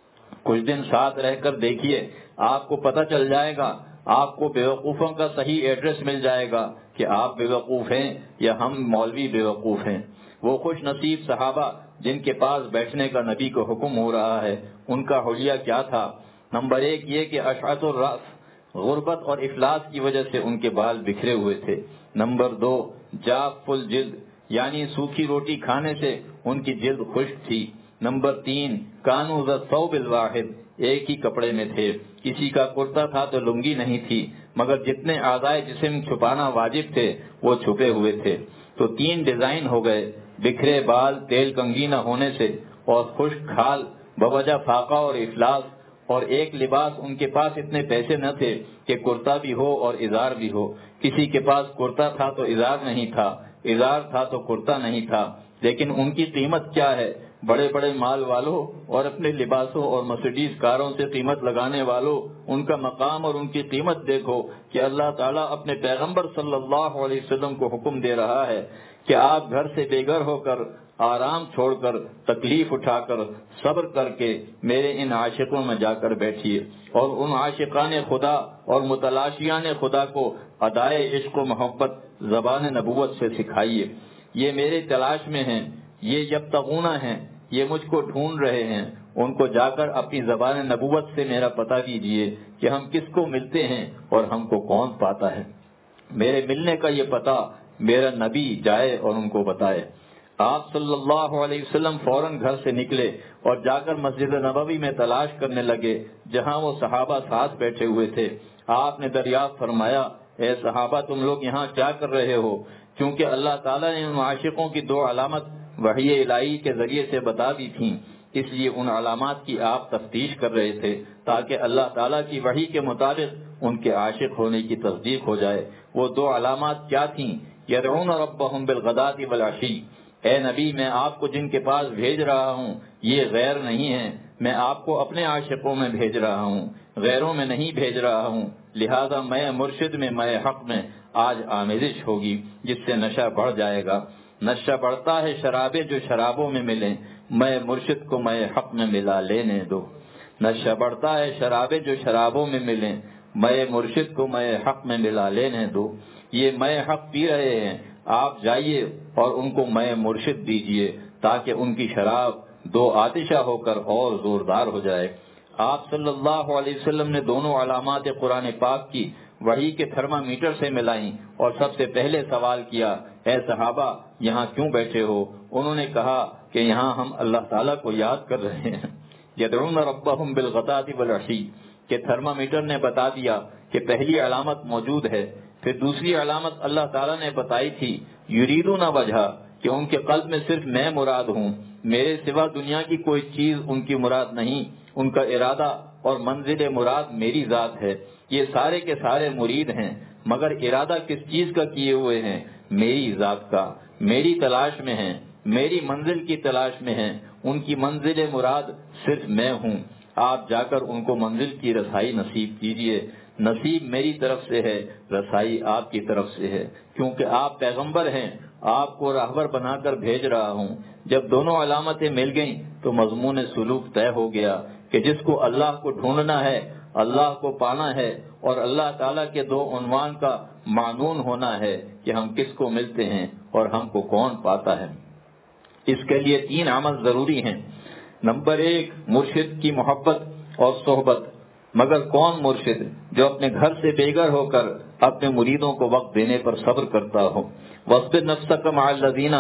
کچھ دن ساتھ رہ کر دیکھیے، آپ کو پتہ چل جائے گا، آپ کو بیوقوفوں کا صحیح ایڈریس مل جائے گا کہ آپ بیوقوف ہیں یا ہم مولوی بیوقوف ہیں۔ وہ خوش نصیب صحابہ جن کے پاس بیٹھنے کا نبی کو حکم ہو رہا ہے، ان کا حلیہ کیا تھا؟ نمبر ایک یہ کہ اشعث الراس، غربت اور افلاس کی وجہ سے ان کے بال بکھرے ہوئے تھے۔ نمبر دو جاف الجلد، یعنی سوکھی روٹی کھانے سے ان کی جلد خشک تھی۔ نمبر تین کانوا ذا الثوب الواحد، ایک ہی کپڑے میں تھے، کسی کا کرتا تھا تو لنگی نہیں تھی، مگر جتنے اعضائے جسم چھپانا واجب تھے وہ چھپے ہوئے تھے۔ تو تین ڈیزائن ہو گئے، بکھرے بال تیل کنگھی نہ ہونے سے، اور خشک کھال بوجہ فاقہ اور افلاس، اور ایک لباس ان کے پاس اتنے پیسے نہ تھے کہ کرتا بھی ہو اور ازار بھی ہو۔ کسی کے پاس کرتا تھا تو ازار نہیں تھا، ازار تھا تو کرتا نہیں تھا۔ لیکن ان کی قیمت کیا ہے؟ بڑے بڑے مال والوں اور اپنے لباسوں اور مرسیڈیز کاروں سے قیمت لگانے والوں، ان کا مقام اور ان کی قیمت دیکھو کہ اللہ تعالیٰ اپنے پیغمبر صلی اللہ علیہ وسلم کو حکم دے رہا ہے کہ آپ گھر سے بے گھر ہو کر، آرام چھوڑ کر، تکلیف اٹھا کر، صبر کر کے میرے ان عاشقوں میں جا کر بیٹھیے، اور ان عاشقان خدا اور متلاشیان خدا کو ادائے عشق و محبت زبان نبوت سے سکھائیے۔ یہ میرے تلاش میں ہیں، یہ یبتغون ہیں، یہ مجھ کو ڈھونڈ رہے ہیں، ان کو جا کر اپنی زبان نبوت سے میرا پتہ کیجیے کہ ہم کس کو ملتے ہیں اور ہم کو کون پاتا ہے۔ میرے ملنے کا یہ پتہ میرا نبی جائے اور ان کو بتائے۔ آپ صلی اللہ علیہ وسلم فوراً گھر سے نکلے اور جا کر مسجد نبوی میں تلاش کرنے لگے جہاں وہ صحابہ ساتھ بیٹھے ہوئے تھے۔ آپ نے دریافت فرمایا، اے صحابہ تم لوگ یہاں کیا کر رہے ہو؟ کیونکہ اللہ تعالیٰ نے ان عاشقوں کی دو علامت وحی الہی کے ذریعے سے بتا دی تھیں، اس لیے ان علامات کی آپ تفتیش کر رہے تھے تاکہ اللہ تعالیٰ کی وحی کے مطابق ان کے عاشق ہونے کی تصدیق ہو جائے۔ وہ دو علامات کیا تھیں؟ یدعون ربهم بالغداۃ والعشی، اے نبی میں آپ کو جن کے پاس بھیج رہا ہوں یہ غیر نہیں ہیں، میں آپ کو اپنے عاشقوں میں بھیج رہا ہوں، غیروں میں نہیں بھیج رہا ہوں۔ لہذا میں مرشد میں، میں حق میں آج آمیزش ہوگی جس سے نشہ بڑھ جائے گا۔ نشہ بڑھتا ہے شرابے جو شرابوں میں ملیں، میں مرشد کو میں حق میں ملا لینے دو۔ نشہ بڑھتا ہے شرابے جو شرابوں میں ملیں، میں مرشد کو میں حق میں ملا لینے دو۔ یہ میں حق پی رہے ہیں، آپ جائیے اور ان کو میں مرشد دیجیے تاکہ ان کی شراب دو آتشہ ہو کر اور زوردار ہو جائے۔ آپ صلی اللہ علیہ وسلم نے دونوں علامات قرآن پاک کی وحی کے تھرما میٹر سے ملائیں اور سب سے پہلے سوال کیا، اے صحابہ یہاں کیوں بیٹھے ہو؟ انہوں نے کہا کہ یہاں ہم اللہ تعالیٰ کو یاد کر رہے ہیں۔ یدعون ربهم بالغداۃ والعشی کہ تھرما میٹر نے بتا دیا کہ پہلی علامت موجود ہے، پھر دوسری علامت اللہ تعالیٰ نے بتائی تھی، یریدون وجہ کہ ان کے قلب میں صرف میں مراد ہوں، میرے سوا دنیا کی کوئی چیز ان کی مراد نہیں، ان کا ارادہ اور منزل مراد میری ذات ہے۔ یہ سارے کے سارے مرید ہیں مگر ارادہ کس چیز کا کیے ہوئے ہیں؟ میری ذات کا، میری تلاش میں ہیں، میری منزل کی تلاش میں ہیں، ان کی منزل مراد صرف میں ہوں۔ آپ جا کر ان کو منزل کی رسائی نصیب کیجیے، نصیب میری طرف سے ہے، رسائی آپ کی طرف سے ہے، کیونکہ آپ پیغمبر ہیں، آپ کو راہبر بنا کر بھیج رہا ہوں۔ جب دونوں علامتیں مل گئیں تو مضمون سلوک طے ہو گیا کہ جس کو اللہ کو ڈھونڈنا ہے، اللہ کو پانا ہے، اور اللہ تعالیٰ کے دو عنوان کا معنون ہونا ہے کہ ہم کس کو ملتے ہیں اور ہم کو کون پاتا ہے۔ اس کے لیے تین عمل ضروری ہیں۔ نمبر ایک مرشد کی محبت اور صحبت، مگر کون مرشد؟ جو اپنے گھر سے بے گھر ہو کر اپنے مریدوں کو وقت دینے پر صبر کرتا ہو۔ وَاصْبِرْ نَفْسَكَ مَعَ الَّذِينَ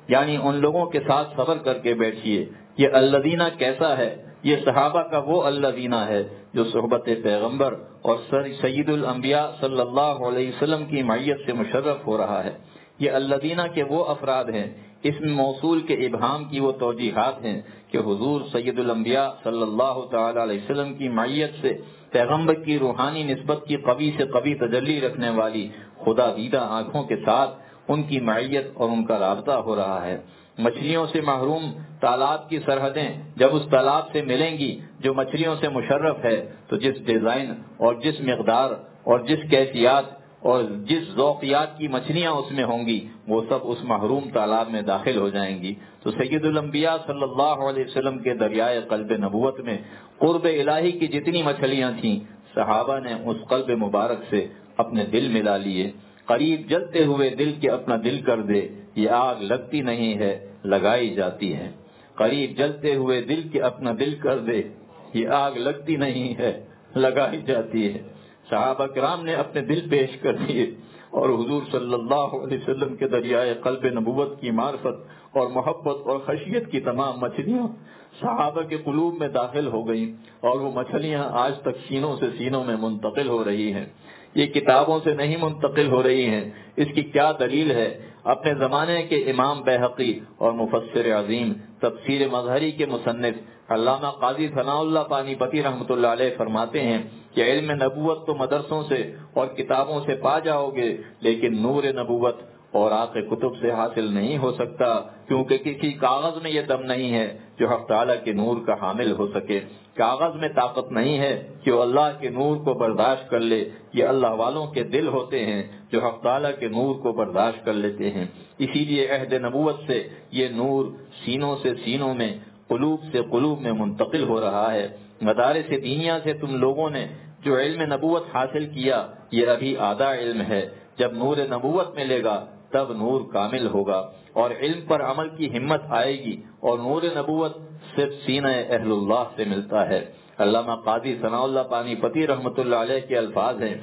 یعنی ان لوگوں کے ساتھ صبر کر کے بیٹھیے۔ یہ الذین کیسا ہے؟ یہ صحابہ کا وہ الذین ہے جو صحبت پیغمبر اور سید الانبیاء صلی اللہ علیہ وسلم کی معیت سے مشرف ہو رہا ہے۔ یہ الذین کے وہ افراد ہیں، اسم موصول کے ابہام کی وہ توجیحات ہیں کہ حضور سید الانبیاء صلی اللہ تعالی علیہ وسلم کی معیت سے پیغمبر کی روحانی نسبت کی قوی سے قوی تجلی رکھنے والی خدا دیدہ آنکھوں کے ساتھ ان کی معیت اور ان کا رابطہ ہو رہا ہے۔ مچھلیوں سے محروم تالاب کی سرحدیں جب اس تالاب سے ملیں گی جو مچھلیوں سے مشرف ہے، تو جس ڈیزائن اور جس مقدار اور جس کیفیات اور جس ذوقیات کی مچھلیاں اس میں ہوں گی وہ سب اس محروم تالاب میں داخل ہو جائیں گی۔ تو سید الانبیاء صلی اللہ علیہ وسلم کے دریائے قلب نبوت میں قرب الہی کی جتنی مچھلیاں تھیں، صحابہ نے اس قلب مبارک سے اپنے دل ملا لیے۔ قریب جلتے ہوئے دل کے اپنا دل کر دے، یہ آگ لگتی نہیں ہے لگائی جاتی ہے۔ قریب جلتے ہوئے دل کے اپنا دل کر دے، یہ آگ لگتی نہیں ہے لگائی جاتی ہے۔ صحابہ کرام نے اپنے دل پیش کر دیے اور حضور صلی اللہ علیہ وسلم کے دریائے قلب نبوت کی معرفت اور محبت اور خشیت کی تمام مچھلیاں صحابہ کے قلوب میں داخل ہو گئیں، اور وہ مچھلیاں آج تک سینوں سے سینوں میں منتقل ہو رہی ہیں۔ یہ کتابوں سے نہیں منتقل ہو رہی ہیں۔ اس کی کیا دلیل ہے؟ اپنے زمانے کے امام بیہقی اور مفسر عظیم تفسیر مظہری کے مصنف علامہ قاضی ثناء اللہ پانی پتی رحمۃ اللہ علیہ فرماتے ہیں کہ علم نبوت تو مدرسوں سے اور کتابوں سے پا جاؤ گے، لیکن نور نبوت اور آق کتب سے حاصل نہیں ہو سکتا، کیونکہ کسی کاغذ میں یہ دم نہیں ہے جو حق تعالیٰ کے نور کا حامل ہو سکے۔ کاغذ میں طاقت نہیں ہے کہ وہ اللہ کے نور کو برداشت کر لے، یہ اللہ والوں کے دل ہوتے ہیں جو حق تعالیٰ کے نور کو برداشت کر لیتے ہیں۔ اسی لیے عہد نبوت سے یہ نور سینوں سے سینوں میں، قلوب سے قلوب میں منتقل ہو رہا ہے۔ مدارس دینیا سے تم لوگوں نے جو علم نبوت حاصل کیا یہ ابھی آدھا علم ہے، جب نور نبوت ملے گا تب نور کامل ہوگا اور علم پر عمل کی ہمت آئے گی، اور نور نبوت صرف سینہ اہل اللہ سے ملتا ہے۔ علامہ قاضی ثناء اللہ پانی پتی رحمۃ اللہ علیہ کے الفاظ ہیں،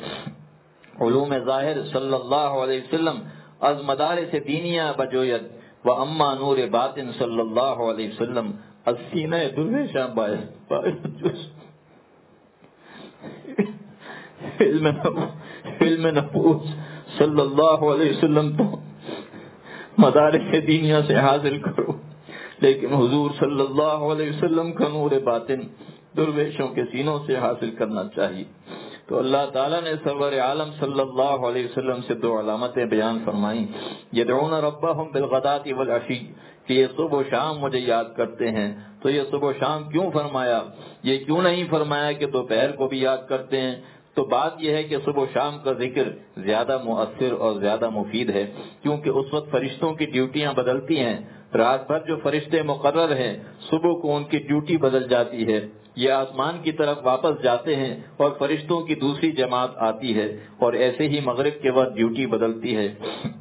علوم ظاہر صلی اللہ علیہ وسلم از مدارس دینیا بجوید و اما نور باطن صلی اللہ علیہ وسلم از سینہ درویشاں باعث علم نبوت صلی اللہ علیہ وسلم تو مدارس دینیا سے حاصل کرو، لیکن حضور صلی اللہ علیہ وسلم کا نور باطن درویشوں کے سینوں سے حاصل کرنا چاہیے۔ تو اللہ تعالیٰ نے سرور عالم صلی اللہ علیہ وسلم سے دو علامتیں بیان فرمائیں، یدعون ربهم بالغداۃ والعشی، کہ یہ صبح و شام مجھے یاد کرتے ہیں۔ تو یہ صبح و شام کیوں فرمایا؟ یہ کیوں نہیں فرمایا کہ دوپہر کو بھی یاد کرتے ہیں؟ تو بات یہ ہے کہ صبح و شام کا ذکر زیادہ مؤثر اور زیادہ مفید ہے، کیونکہ اس وقت فرشتوں کی ڈیوٹیاں بدلتی ہیں۔ رات بھر جو فرشتے مقرر ہیں صبح کو ان کی ڈیوٹی بدل جاتی ہے، یہ آسمان کی طرف واپس جاتے ہیں اور فرشتوں کی دوسری جماعت آتی ہے، اور ایسے ہی مغرب کے وقت ڈیوٹی بدلتی ہے۔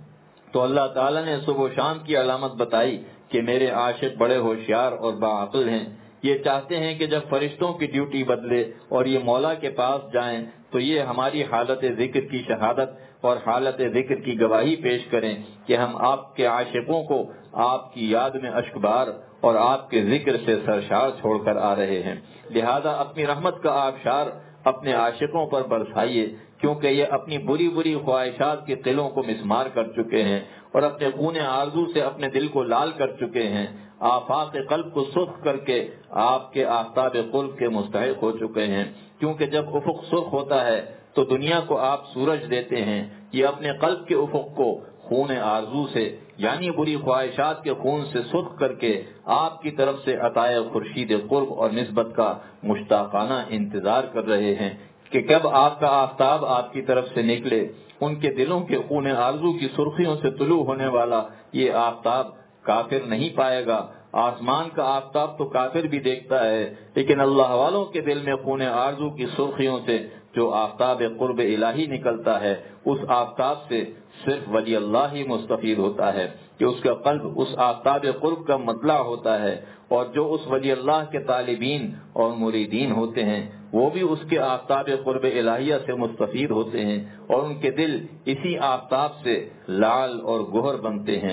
تو اللہ تعالیٰ نے صبح و شام کی علامت بتائی کہ میرے عاشق بڑے ہوشیار اور باعقل ہیں، یہ چاہتے ہیں کہ جب فرشتوں کی ڈیوٹی بدلے اور یہ مولا کے پاس جائیں تو یہ ہماری حالت ذکر کی شہادت اور حالت ذکر کی گواہی پیش کریں کہ ہم آپ کے عاشقوں کو آپ کی یاد میں اشکبار اور آپ کے ذکر سے سرشار چھوڑ کر آ رہے ہیں۔ لہذا اپنی رحمت کا آبشار اپنے عاشقوں پر برسائیے، کیونکہ یہ اپنی بری بری خواہشات کے قلوں کو مسمار کر چکے ہیں اور اپنے خون آرزو سے اپنے دل کو لال کر چکے ہیں، آفاق قلب کو سرخ کر کے آپ کے آفتاب قرب کے مستحق ہو چکے ہیں۔ کیونکہ جب افق سرخ ہوتا ہے تو دنیا کو آپ سورج دیتے ہیں، یہ اپنے قلب کے افق کو خون آرزو سے یعنی بری خواہشات کے خون سے سرخ کر کے آپ کی طرف سے عطائے خورشید قرب اور نسبت کا مشتاقانہ انتظار کر رہے ہیں کہ کب آپ کا آفتاب آپ کی طرف سے نکلے۔ ان کے دلوں کے خون آرزو کی سرخیوں سے طلوع ہونے والا یہ آفتاب کافر نہیں پائے گا۔ آسمان کا آفتاب تو کافر بھی دیکھتا ہے، لیکن اللہ والوں کے دل میں خون آرزو کی سرخیوں سے جو آفتاب قرب الہی نکلتا ہے، اس آفتاب سے صرف ولی اللہ ہی مستفید ہوتا ہے کہ اس کا قلب اس آفتاب قرب کا مطلع ہوتا ہے، اور جو اس ولی اللہ کے طالبین اور مریدین ہوتے ہیں وہ بھی اس کے آفتاب قرب الہیہ سے مستفید ہوتے ہیں، اور ان کے دل اسی آفتاب سے لال اور گوہر بنتے ہیں۔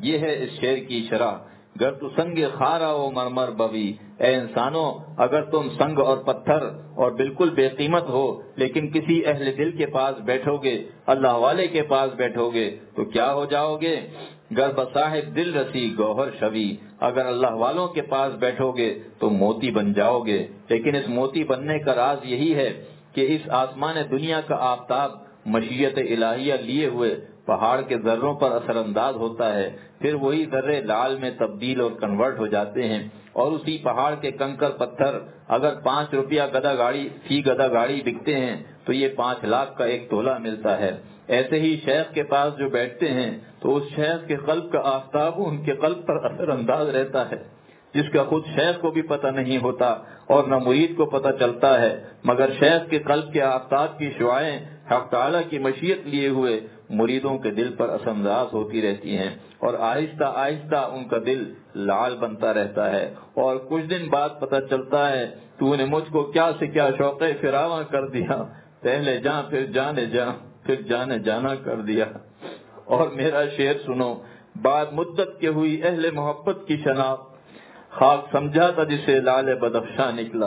یہ ہے اس شعر کی شرح۔ گر تو سنگ خارا و مرمر بوی، اے انسانوں اگر تم سنگ اور پتھر اور بالکل بے قیمت ہو لیکن کسی اہل دل کے پاس بیٹھو گے، اللہ والے کے پاس بیٹھو گے تو کیا ہو جاؤ گے؟ گر بصاحب دل رسی گوہر شوی، اگر اللہ والوں کے پاس بیٹھو گے تو موتی بن جاؤ گے۔ لیکن اس موتی بننے کا راز یہی ہے کہ اس آسمان دنیا کا آفتاب مشیت الہیہ لیے ہوئے پہاڑ کے ذروں پر اثر انداز ہوتا ہے، پھر وہی ذرے لال میں تبدیل اور کنورٹ ہو جاتے ہیں، اور اسی پہاڑ کے کنکر پتھر اگر پانچ روپیہ گدا گاڑی فی گدا گاڑی بکتے ہیں تو یہ پانچ لاکھ کا ایک تولہ ملتا ہے۔ ایسے ہی شیخ کے پاس جو بیٹھتے ہیں تو اس شیخ کے قلب کا آفتاب ان کے قلب پر اثر انداز رہتا ہے، جس کا خود شیخ کو بھی پتہ نہیں ہوتا اور نہ مرید کو پتہ چلتا ہے، مگر شیخ کے قلب کے آفتاب کی شعاعیں حق تعالیٰ کی مشیت لیے ہوئے مریدوں کے دل پر اثر انداز ہوتی رہتی ہیں، اور آہستہ آہستہ ان کا دل لال بنتا رہتا ہے، اور کچھ دن بعد پتہ چلتا ہے تو نے مجھ کو کیا سے کیا شوق فراواں کر دیا، پہلے جاں پھر جانے جاں پھر جانے جانا کر دیا۔ اور میرا شعر سنو، بعد مدت کے ہوئی اہل محبت کی شناخت، خاک سمجھا تھا جسے لال بدخشاں نکلا۔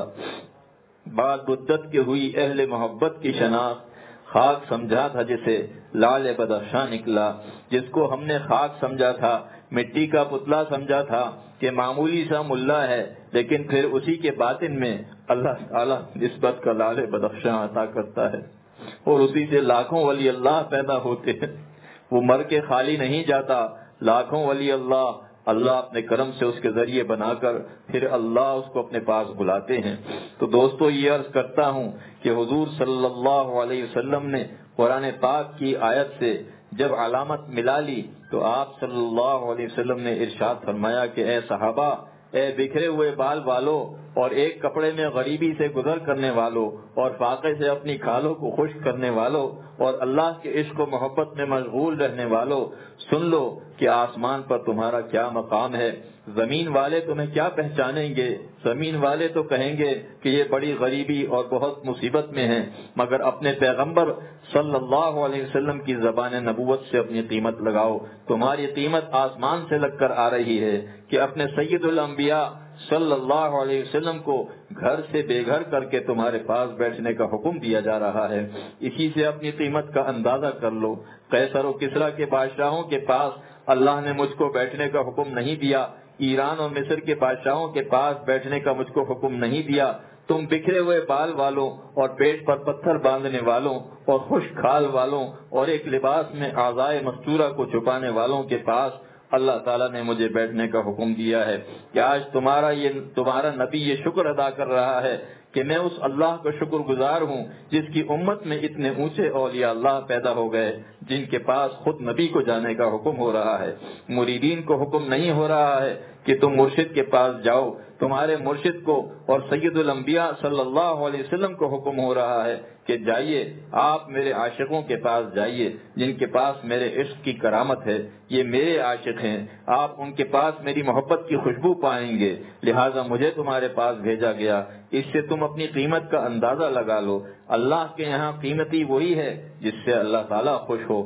بعد مدت کے ہوئی اہل محبت کی شناخت، خاک سمجھا تھا جسے لال بدخشاں نکلا۔ جس کو ہم نے خاک سمجھا تھا، مٹی کا پتلا سمجھا تھا کہ معمولی سا ملا ہے، لیکن پھر اسی کے باطن میں اللہ تعالیٰ نسبت کا لال بدخشاں عطا کرتا ہے، اور اسی سے لاکھوں ولی اللہ پیدا ہوتے ہیں۔ وہ مر کے خالی نہیں جاتا، لاکھوں ولی اللہ اللہ اپنے کرم سے اس کے ذریعے بنا کر پھر اللہ اس کو اپنے پاس بلاتے ہیں۔ تو دوستو یہ عرض کرتا ہوں کہ حضور صلی اللہ علیہ وسلم نے قرآن پاک کی آیت سے جب علامت ملا لی تو آپ صلی اللہ علیہ وسلم نے ارشاد فرمایا کہ اے صحابہ، اے بکھرے ہوئے بال والو اور ایک کپڑے میں غریبی سے گزر کرنے والو اور فاقے سے اپنی کھالوں کو خشک کرنے والو اور اللہ کے عشق و محبت میں مشغول رہنے والو، سن لو کہ آسمان پر تمہارا کیا مقام ہے۔ زمین والے تمہیں کیا پہچانیں گے؟ زمین والے تو کہیں گے کہ یہ بڑی غریبی اور بہت مصیبت میں ہیں، مگر اپنے پیغمبر صلی اللہ علیہ وسلم کی زبان نبوت سے اپنی قیمت لگاؤ، تمہاری قیمت آسمان سے لگ کر آ رہی ہے کہ اپنے سید الانبیاء صلی اللہ علیہ وسلم کو گھر سے بے گھر کر کے تمہارے پاس بیٹھنے کا حکم دیا جا رہا ہے۔ اسی سے اپنی قیمت کا اندازہ کر لو۔ قیصر و کسریٰ کے بادشاہوں کے پاس اللہ نے مجھ کو بیٹھنے کا حکم نہیں دیا، ایران اور مصر کے بادشاہوں کے پاس بیٹھنے کا مجھ کو حکم نہیں دیا، تم بکھرے ہوئے بال والوں اور پیٹ پر پتھر باندھنے والوں اور خشک کھال والوں اور ایک لباس میں اعضائے مستورہ کو چھپانے والوں کے پاس اللہ تعالیٰ نے مجھے بیٹھنے کا حکم دیا ہے کہ آج تمہارا یہ تمہارا نبی یہ شکر ادا کر رہا ہے کہ میں اس اللہ کا شکر گزار ہوں جس کی امت میں اتنے اونچے اولیاء اللہ پیدا ہو گئے جن کے پاس خود نبی کو جانے کا حکم ہو رہا ہے۔ مریدین کو حکم نہیں ہو رہا ہے کہ تم مرشد کے پاس جاؤ، تمہارے مرشد کو اور سید الانبیاء صلی اللہ علیہ وسلم کو حکم ہو رہا ہے کہ جائیے، آپ میرے عاشقوں کے پاس جائیے جن کے پاس میرے عشق کی کرامت ہے، یہ میرے عاشق ہیں، آپ ان کے پاس میری محبت کی خوشبو پائیں گے، لہٰذا مجھے تمہارے پاس بھیجا گیا، اس سے تم اپنی قیمت کا اندازہ لگا لو۔ اللہ کے یہاں قیمتی وہی ہے جس سے اللہ تعالیٰ خوش ہو۔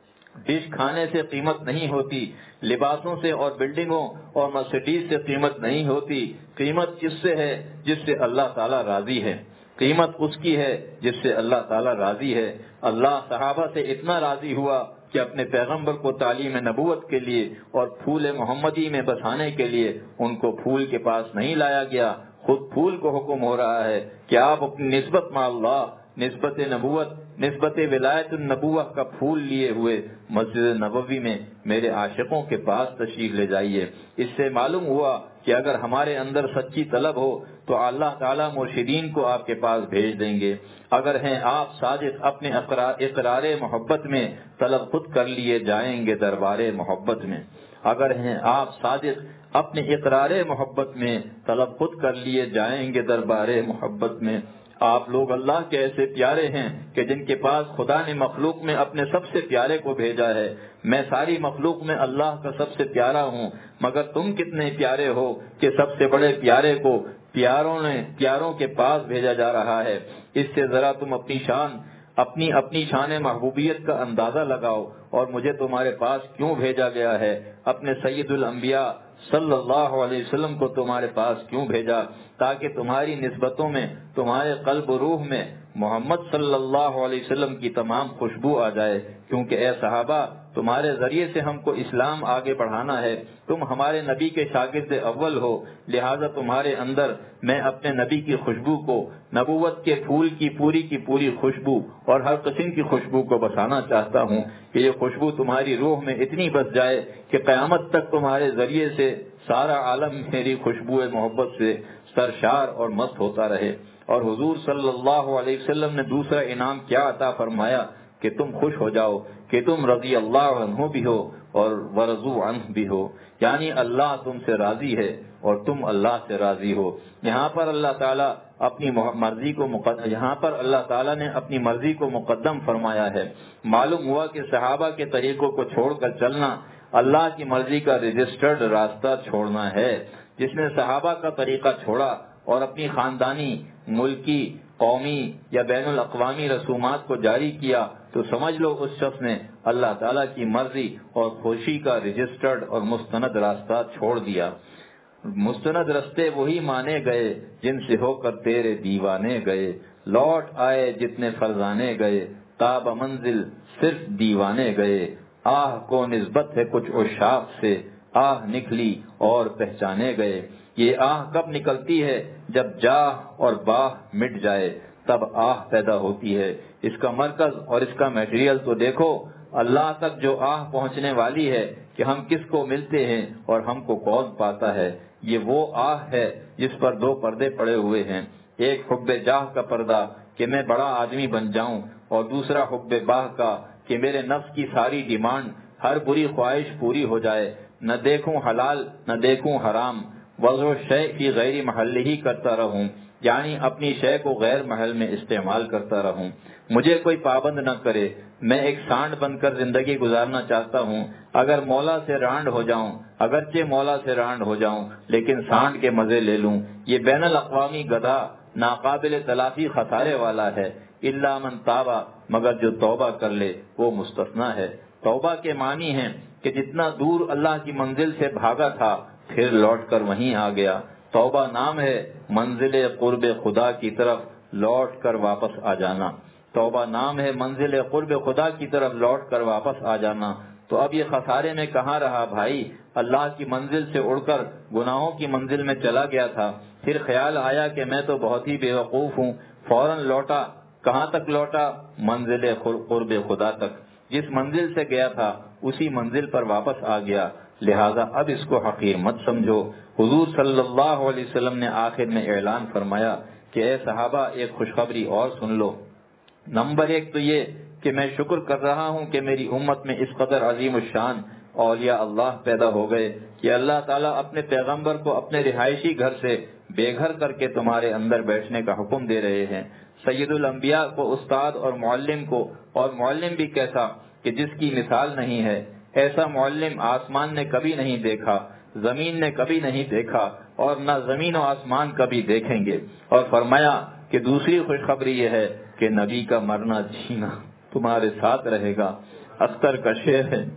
ڈش کھانے سے قیمت نہیں ہوتی، لباسوں سے اور بلڈنگوں اور مرسیڈیز سے قیمت نہیں ہوتی، قیمت کس سے ہے؟ جس سے اللہ تعالیٰ راضی ہے، قیمت اس کی ہے جس سے اللہ تعالیٰ راضی ہے۔ اللہ صحابہ سے اتنا راضی ہوا کہ اپنے پیغمبر کو تعلیم نبوت کے لیے اور پھول محمدی میں بسانے کے لیے ان کو پھول کے پاس نہیں لایا گیا، خود پھول کو حکم ہو رہا ہے کہ آپ اپنی نسبت مع اللہ، نسبت نبوت، نسبت ولایت النبوہ کا پھول لیے ہوئے مسجد نبوی میں میرے عاشقوں کے پاس تشریف لے جائیے۔ اس سے معلوم ہوا کہ اگر ہمارے اندر سچی طلب ہو تو اللہ تعالیٰ مرشدین کو آپ کے پاس بھیج دیں گے۔ اگر ہیں آپ صادق اپنے اقرار محبت میں، طلب خود کر لیے جائیں گے دربار محبت میں۔ اگر ہیں آپ صادق اپنے اقرار محبت میں، طلب خود کر لیے جائیں گے دربار محبت میں۔ آپ لوگ اللہ کے ایسے پیارے ہیں کہ جن کے پاس خدا نے مخلوق میں اپنے سب سے پیارے کو بھیجا ہے۔ میں ساری مخلوق میں اللہ کا سب سے پیارا ہوں، مگر تم کتنے پیارے ہو کہ سب سے بڑے پیارے کو پیاروں نے پیاروں کے پاس بھیجا جا رہا ہے۔ اس سے ذرا تم اپنی شان اپنی اپنی شان محبوبیت کا اندازہ لگاؤ اور مجھے تمہارے پاس کیوں بھیجا گیا ہے، اپنے سید الانبیاء صلی اللہ علیہ وسلم کو تمہارے پاس کیوں بھیجا، تاکہ تمہاری نسبتوں میں، تمہارے قلب و روح میں محمد صلی اللہ علیہ وسلم کی تمام خوشبو آ جائے۔ کیونکہ اے صحابہ، تمہارے ذریعے سے ہم کو اسلام آگے بڑھانا ہے، تم ہمارے نبی کے شاگرد اول ہو، لہذا تمہارے اندر میں اپنے نبی کی خوشبو کو، نبوت کے پھول کی پوری کی پوری خوشبو اور ہر قسم کی خوشبو کو بسانا چاہتا ہوں کہ یہ خوشبو تمہاری روح میں اتنی بس جائے کہ قیامت تک تمہارے ذریعے سے سارا عالم میری خوشبو محبت سے سرشار اور مست ہوتا رہے۔ اور حضور صلی اللہ علیہ وسلم نے دوسرا انعام کیا عطا فرمایا کہ تم خوش ہو جاؤ، کہ تم رضی اللہ عنہ بھی ہو اور ورضوا عنہ بھی ہو، یعنی اللہ تم سے راضی ہے اور تم اللہ سے راضی ہو۔ یہاں پر اللہ تعالیٰ اپنی مرضی کو مقدم یہاں پر اللہ تعالیٰ نے اپنی مرضی کو مقدم فرمایا ہے۔ معلوم ہوا کہ صحابہ کے طریقوں کو چھوڑ کر چلنا اللہ کی مرضی کا رجسٹرڈ راستہ چھوڑنا ہے۔ جس نے صحابہ کا طریقہ چھوڑا اور اپنی خاندانی، ملکی، قومی یا بین الاقوامی رسومات کو جاری کیا تو سمجھ لو اس شخص نے اللہ تعالیٰ کی مرضی اور خوشی کا رجسٹرڈ اور مستند راستہ چھوڑ دیا۔ مستند رستے وہی مانے گئے جن سے ہو کر تیرے دیوانے گئے، لوٹ آئے جتنے فرزانے گئے، تاب منزل صرف دیوانے گئے، آہ کو نسبت ہے کچھ عشاق سے، آہ نکلی اور پہچانے گئے۔ یہ آہ کب نکلتی ہے؟ جب جاہ اور باہ مٹ جائے تب آہ پیدا ہوتی ہے۔ اس کا مرکز اور اس کا میٹیریل تو دیکھو، اللہ تک جو آہ پہنچنے والی ہے کہ ہم کس کو ملتے ہیں اور ہم کو کون پاتا ہے، یہ وہ آہ ہے جس پر دو پردے پڑے ہوئے ہیں، ایک حب جاہ کا پردہ کہ میں بڑا آدمی بن جاؤں، اور دوسرا حب باہ کا کہ میرے نفس کی ساری ڈیمانڈ، ہر بری خواہش پوری ہو جائے، نہ دیکھوں حلال نہ دیکھوں حرام، وضع شے کی غیر محل ہی کرتا رہوں، یعنی اپنی شے کو غیر محل میں استعمال کرتا رہوں، مجھے کوئی پابند نہ کرے، میں ایک سانڈ بن کر زندگی گزارنا چاہتا ہوں، اگر مولا سے رانڈ ہو جاؤں، اگرچہ مولا سے رانڈ ہو جاؤں لیکن سانڈ کے مزے لے لوں۔ یہ بین الاقوامی گدھا ناقابل تلافی خسارے والا ہے، الا من تابا، مگر جو توبہ کر لے وہ مستثنا ہے۔ توبہ کے معنی ہیں کہ جتنا دور اللہ کی منزل سے بھاگا تھا پھر لوٹ کر وہیں آ گیا۔ توبہ نام ہے منزل قرب خدا کی طرف لوٹ کر واپس آ جانا، توبہ نام ہے منزل قرب خدا کی طرف لوٹ کر واپس آ جانا۔ تو اب یہ خسارے میں کہاں رہا بھائی؟ اللہ کی منزل سے اڑ کر گناہوں کی منزل میں چلا گیا تھا، پھر خیال آیا کہ میں تو بہت ہی بے وقوف ہوں، فوراً لوٹا۔ کہاں تک لوٹا؟ منزل قرب خدا تک۔ جس منزل سے گیا تھا اسی منزل پر واپس آ گیا، لہذا اب اس کو حقیر مت سمجھو۔ حضور صلی اللہ علیہ وسلم نے آخر میں اعلان فرمایا کہ اے صحابہ، ایک خوشخبری اور سن لو۔ نمبر ایک تو یہ کہ میں شکر کر رہا ہوں کہ میری امت میں اس قدر عظیم الشان اولیاء اللہ پیدا ہو گئے کہ اللہ تعالیٰ اپنے پیغمبر کو اپنے رہائشی گھر سے بے گھر کر کے تمہارے اندر بیٹھنے کا حکم دے رہے ہیں۔ سید الانبیاء کو استاد اور معلم کو، اور معلم بھی کیسا کہ جس کی مثال نہیں ہے، ایسا معلم آسمان نے کبھی نہیں دیکھا، زمین نے کبھی نہیں دیکھا، اور نہ زمین و آسمان کبھی دیکھیں گے۔ اور فرمایا کہ دوسری خوشخبری یہ ہے کہ نبی کا مرنا جینا تمہارے ساتھ رہے گا۔ اختر کا شعر ہے،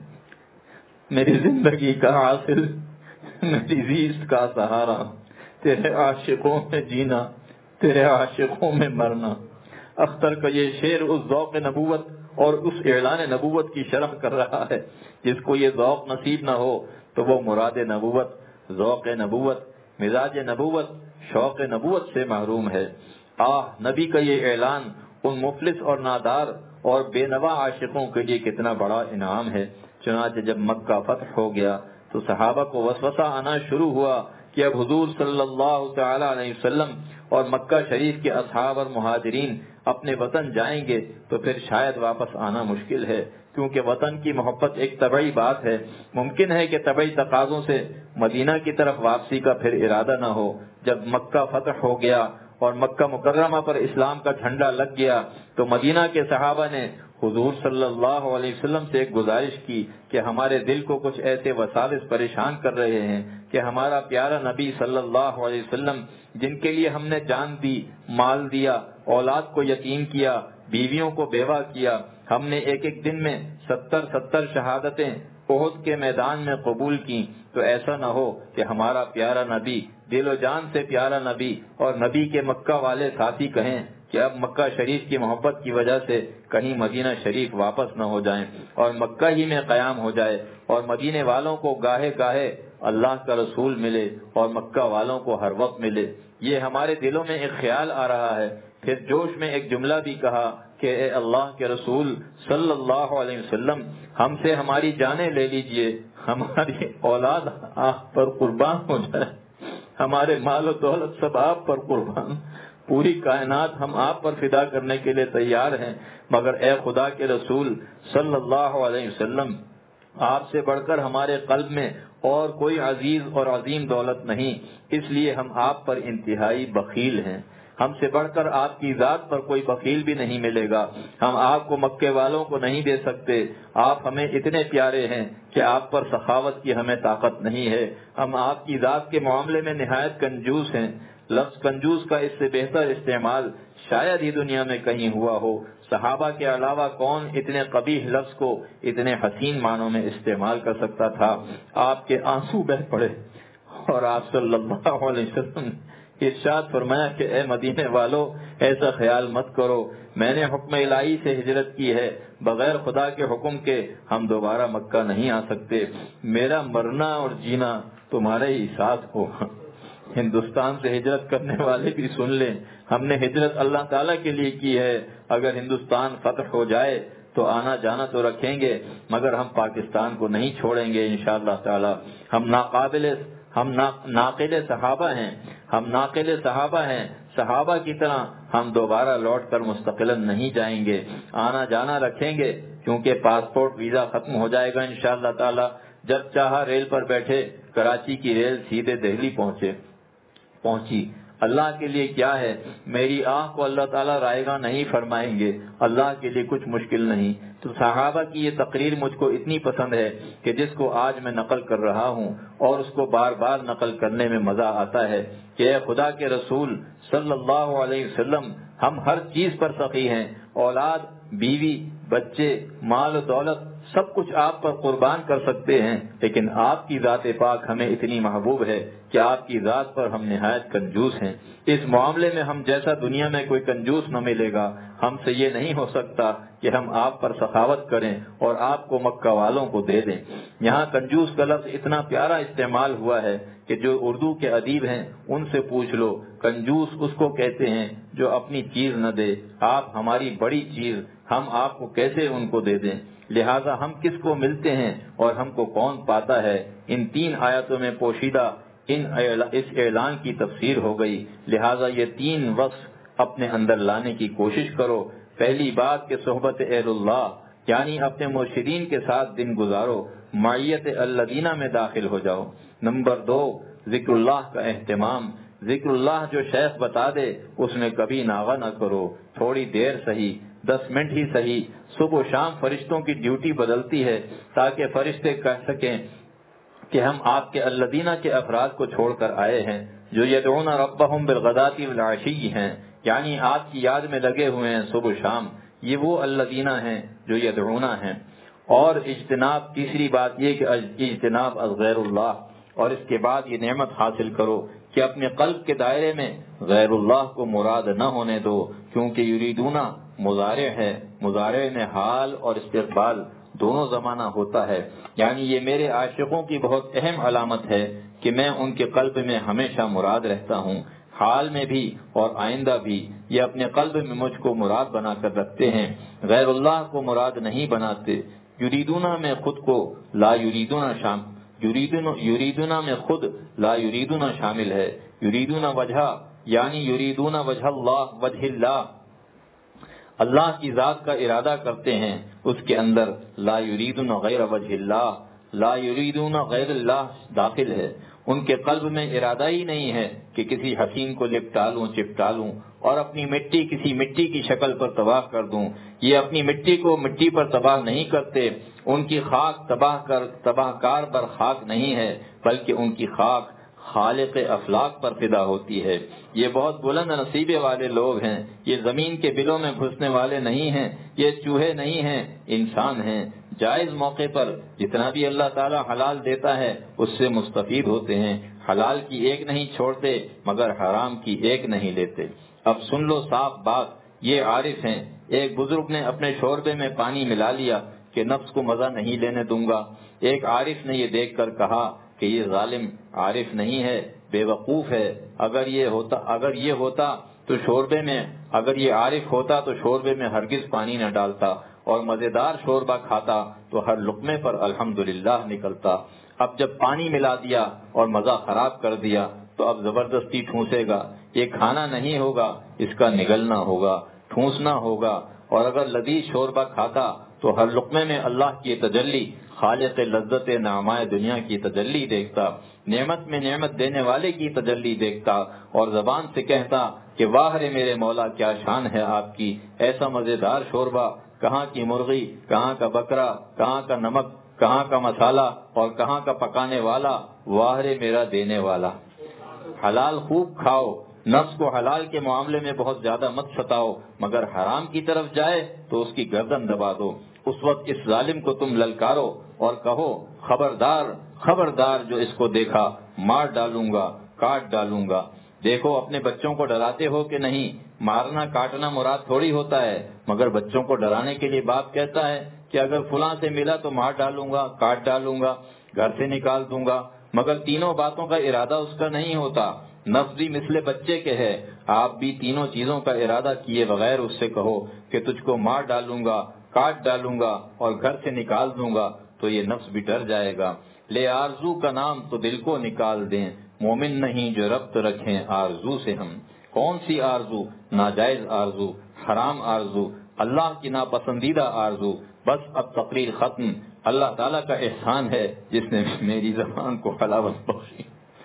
میری زندگی کا حاصل، میری زیست کا سہارا، تیرے عاشقوں میں جینا، تیرے عاشقوں میں مرنا۔ اختر کا یہ شعر اس ذوق نبوت اور اس اعلان نبوت کی شرح کر رہا ہے۔ جس کو یہ ذوق نصیب نہ ہو تو وہ مراد نبوت، ذوق نبوت، مزاج نبوت، شوق نبوت سے محروم ہے۔ آہ، نبی کا یہ اعلان ان مفلس اور نادار اور بے نوا عاشقوں کے لیے کتنا بڑا انعام ہے۔ چنانچہ جب مکہ فتح ہو گیا تو صحابہ کو وسوسہ آنا شروع ہوا کہ اب حضور صلی اللہ تعالی علیہ وسلم اور مکہ شریف کے اصحاب اور مہاجرین اپنے وطن جائیں گے تو پھر شاید واپس آنا مشکل ہے، کیونکہ وطن کی محبت ایک طبعی بات ہے۔ ممکن ہے کہ طبعی تقاضوں سے مدینہ کی طرف واپسی کا پھر ارادہ نہ ہو۔ جب مکہ فتح ہو گیا اور مکہ مکرمہ پر اسلام کا جھنڈا لگ گیا تو مدینہ کے صحابہ نے حضور صلی اللہ علیہ وسلم سے ایک گزارش کی کہ ہمارے دل کو کچھ ایسے وساوس پریشان کر رہے ہیں کہ ہمارا پیارا نبی صلی اللہ علیہ وسلم، جن کے لیے ہم نے جان دی، مال دیا، اولاد کو یتیم کیا، بیویوں کو بیوہ کیا، ہم نے ایک ایک دن میں ستر ستر شہادتیں احد کے میدان میں قبول کی، تو ایسا نہ ہو کہ ہمارا پیارا نبی، دل و جان سے پیارا نبی اور نبی کے مکہ والے ساتھی کہیں کہ اب مکہ شریف کی محبت کی وجہ سے کہیں مدینہ شریف واپس نہ ہو جائیں اور مکہ ہی میں قیام ہو جائے، اور مدینے والوں کو گاہے گاہے اللہ کا رسول ملے اور مکہ والوں کو ہر وقت ملے۔ یہ ہمارے دلوں میں ایک خیال آ رہا ہے۔ پھر جوش میں ایک جملہ بھی کہا کہ اے اللہ کے رسول صلی اللہ علیہ وسلم، ہم سے ہماری جانیں لے لیجئے، ہماری اولاد آپ پر قربان ہو جائے، ہمارے مال و دولت سب آپ پر قربان، پوری کائنات ہم آپ پر فدا کرنے کے لیے تیار ہیں، مگر اے خدا کے رسول صلی اللہ علیہ وسلم، آپ سے بڑھ کر ہمارے قلب میں اور کوئی عزیز اور عظیم دولت نہیں، اس لیے ہم آپ پر انتہائی بخیل ہیں، ہم سے بڑھ کر آپ کی ذات پر کوئی بخیل بھی نہیں ملے گا، ہم آپ کو مکے والوں کو نہیں دے سکتے، آپ ہمیں اتنے پیارے ہیں کہ آپ پر سخاوت کی ہمیں طاقت نہیں ہے، ہم آپ کی ذات کے معاملے میں نہایت کنجوس ہیں۔ لفظ کنجوس کا اس سے بہتر استعمال شاید ہی دنیا میں کہیں ہوا ہو۔ صحابہ کے علاوہ کون اتنے قبیح لفظ کو اتنے حسین معنوں میں استعمال کر سکتا تھا؟ آپ کے آنسو بہہ پڑے اور آپ صلی اللہ علیہ وسلم ارشاد فرمایا کہ اے مدینے والو، ایسا خیال مت کرو، میں نے حکم الہی سے ہجرت کی ہے، بغیر خدا کے حکم کے ہم دوبارہ مکہ نہیں آ سکتے، میرا مرنا اور جینا تمہارے ہی ساتھ ہوگا۔ ہندوستان سے ہجرت کرنے والے بھی سن لیں، ہم نے ہجرت اللہ تعالیٰ کے لیے کی ہے، اگر ہندوستان فتح ہو جائے تو آنا جانا تو رکھیں گے، مگر ہم پاکستان کو نہیں چھوڑیں گے انشاءاللہ تعالی۔ ہم ناقابل ہم ناقل صحابہ ہیں، ہم ناقل صحابہ ہیں، صحابہ کی طرح ہم دوبارہ لوٹ کر مستقلاً نہیں جائیں گے، آنا جانا رکھیں گے، کیونکہ پاسپورٹ ویزا ختم ہو جائے گا انشاءاللہ تعالی۔ جب چاہا ریل پر بیٹھے، کراچی کی ریل سیدھے دہلی پہنچے پہنچی اللہ کے لیے کیا ہے، میری آنکھ کو اللہ تعالیٰ رائے گا نہیں فرمائیں گے، اللہ کے لیے کچھ مشکل نہیں۔ تو صحابہ کی یہ تقریر مجھ کو اتنی پسند ہے کہ جس کو آج میں نقل کر رہا ہوں اور اس کو بار بار نقل کرنے میں مزہ آتا ہے کہ اے خدا کے رسول صلی اللہ علیہ وسلم، ہم ہر چیز پر سخی ہیں، اولاد، بیوی، بچے، مال و دولت سب کچھ آپ پر قربان کر سکتے ہیں، لیکن آپ کی ذات پاک ہمیں اتنی محبوب ہے کہ آپ کی ذات پر ہم نہایت کنجوس ہیں۔ اس معاملے میں ہم جیسا دنیا میں کوئی کنجوس نہ ملے گا، ہم سے یہ نہیں ہو سکتا کہ ہم آپ پر سخاوت کریں اور آپ کو مکہ والوں کو دے دیں۔ یہاں کنجوس کا لفظ اتنا پیارا استعمال ہوا ہے کہ جو اردو کے ادیب ہیں ان سے پوچھ لو، کنجوس اس کو کہتے ہیں جو اپنی چیز نہ دے، آپ ہماری بڑی چیز ہم آپ کو کیسے ان کو دے دیں؟ لہٰذا ہم کس کو ملتے ہیں اور ہم کو کون پاتا ہے؟ ان تین آیتوں میں پوشیدہ ان اس اعلان کی تفسیر ہو گئی، لہٰذا یہ تین وصف اپنے اندر لانے کی کوشش کرو۔ پہلی بات کہ صحبت اہل اللہ یعنی اپنے مرشدین کے ساتھ دن گزارو، معیت الذین میں داخل ہو جاؤ۔ نمبر دو، ذکر اللہ کا اہتمام، ذکر اللہ جو شیخ بتا دے اس میں کبھی ناغہ نہ کرو، تھوڑی دیر صحیح، دس منٹ ہی صحیح۔ صبح و شام فرشتوں کی ڈیوٹی بدلتی ہے تاکہ فرشتے کہہ سکیں کہ ہم آپ کے الذین کے افراد کو چھوڑ کر آئے ہیں جو یدعون ربہم بالغداۃ والعشی ہیں، یعنی آپ کی یاد میں لگے ہوئے ہیں صبح و شام، یہ وہ الذین ہیں جو یدعون ہیں۔ اور اجتناب، تیسری بات یہ کہ اجتناب از غیر اللہ، اور اس کے بعد یہ نعمت حاصل کرو کہ اپنے قلب کے دائرے میں غیر اللہ کو مراد نہ ہونے دو، کیونکہ یریدون مضارع ہے، مضارع میں حال اور استقبال دونوں زمانہ ہوتا ہے، یعنی یہ میرے عاشقوں کی بہت اہم علامت ہے کہ میں ان کے قلب میں ہمیشہ مراد رہتا ہوں، حال میں بھی اور آئندہ بھی یہ اپنے قلب میں مجھ کو مراد بنا کر رکھتے ہیں، غیر اللہ کو مراد نہیں بناتے۔ یریدون میں خود کو لا یریدون شام یریدون یریدون میں خود لا یریدون شامل ہے، یریدون وجہ یعنی یریدون وجہ اللہ وجہ اللہ، اللہ کی ذات کا ارادہ کرتے ہیں، اس کے اندر لا یریدون غیر وجہ اللہ، لا یریدون غیر اللہ داخل ہے، ان کے قلب میں ارادہ ہی نہیں ہے کہ کسی حسین کو لپٹا لوں چپٹا لوں اور اپنی مٹی کسی مٹی کی شکل پر تباہ کر دوں، یہ اپنی مٹی کو مٹی پر تباہ نہیں کرتے، ان کی خاک تباہ کر تباہ کار بر خاک نہیں ہے، بلکہ ان کی خاک خالق افلاق پر فدا ہوتی ہے۔ یہ بہت بلند نصیبے والے لوگ ہیں، یہ زمین کے بلوں میں گھسنے والے نہیں ہیں، یہ چوہے نہیں ہیں، انسان ہیں۔ جائز موقع پر جتنا بھی اللہ تعالیٰ حلال دیتا ہے اس سے مستفید ہوتے ہیں، حلال کی ایک نہیں چھوڑتے مگر حرام کی ایک نہیں لیتے۔ اب سن لو صاف بات، یہ عارف ہیں۔ ایک بزرگ نے اپنے شوربے میں پانی ملا لیا کہ نفس کو مزہ نہیں لینے دوں گا۔ ایک عارف نے یہ دیکھ کر کہا کہ یہ ظالم عارف نہیں ہے، بے وقوف ہے، اگر یہ ہوتا اگر یہ ہوتا تو شوربے میں اگر یہ عارف ہوتا تو شوربے میں ہرگز پانی نہ ڈالتا اور مزیدار شوربہ کھاتا تو ہر لقمے پر الحمدللہ نکلتا۔ اب جب پانی ملا دیا اور مزہ خراب کر دیا تو اب زبردستی ٹھونسے گا۔ یہ کھانا نہیں ہوگا، اس کا نگلنا ہوگا، ٹھونسنا ہوگا۔ اور اگر لذیذ شوربہ کھاتا تو ہر لقمے میں اللہ کی تجلی، خالق لذت نعمائے دنیا کی تجلی دیکھتا، نعمت میں نعمت دینے والے کی تجلی دیکھتا اور زبان سے کہتا کہ واہ رے میرے مولا کیا شان ہے آپ کی، ایسا مزیدار شوربہ، کہاں کی مرغی، کہاں کا بکرا، کہاں کا نمک، کہاں کا مسالہ اور کہاں کا پکانے والا، واہ رے میرا دینے والا۔ حلال خوب کھاؤ، نفس کو حلال کے معاملے میں بہت زیادہ مت ستاؤ، مگر حرام کی طرف جائے تو اس کی گردن دبا دو۔ اس وقت اس ظالم کو تم للکارو اور کہو خبردار خبردار، جو اس کو دیکھا مار ڈالوں گا، کاٹ ڈالوں گا۔ دیکھو اپنے بچوں کو ڈراتے ہو کہ نہیں؟ مارنا کاٹنا مراد تھوڑی ہوتا ہے، مگر بچوں کو ڈرانے کے لیے باپ کہتا ہے کہ اگر فلاں سے ملا تو مار ڈالوں گا، کاٹ ڈالوں گا، گھر سے نکال دوں گا، مگر تینوں باتوں کا ارادہ اس کا نہیں ہوتا۔ نفس بھی مثل بچے کے ہے، آپ بھی تینوں چیزوں کا ارادہ کیے بغیر اس سے کہو کہ تجھ کو مار ڈالوں گا، کاٹ ڈالوں گا اور گھر سے نکال دوں گا تو یہ نفس بھی ڈر جائے گا۔ لے آرزو کا نام تو دل کو نکال دیں، مومن نہیں جو ربط رکھیں آرزو سے ہم۔ کون سی آرزو؟ ناجائز آرزو، حرام آرزو، اللہ کی ناپسندیدہ آرزو۔ بس اب تقریر ختم۔ اللہ تعالیٰ کا احسان ہے جس نے میری زبان کو حلاوت بخشی،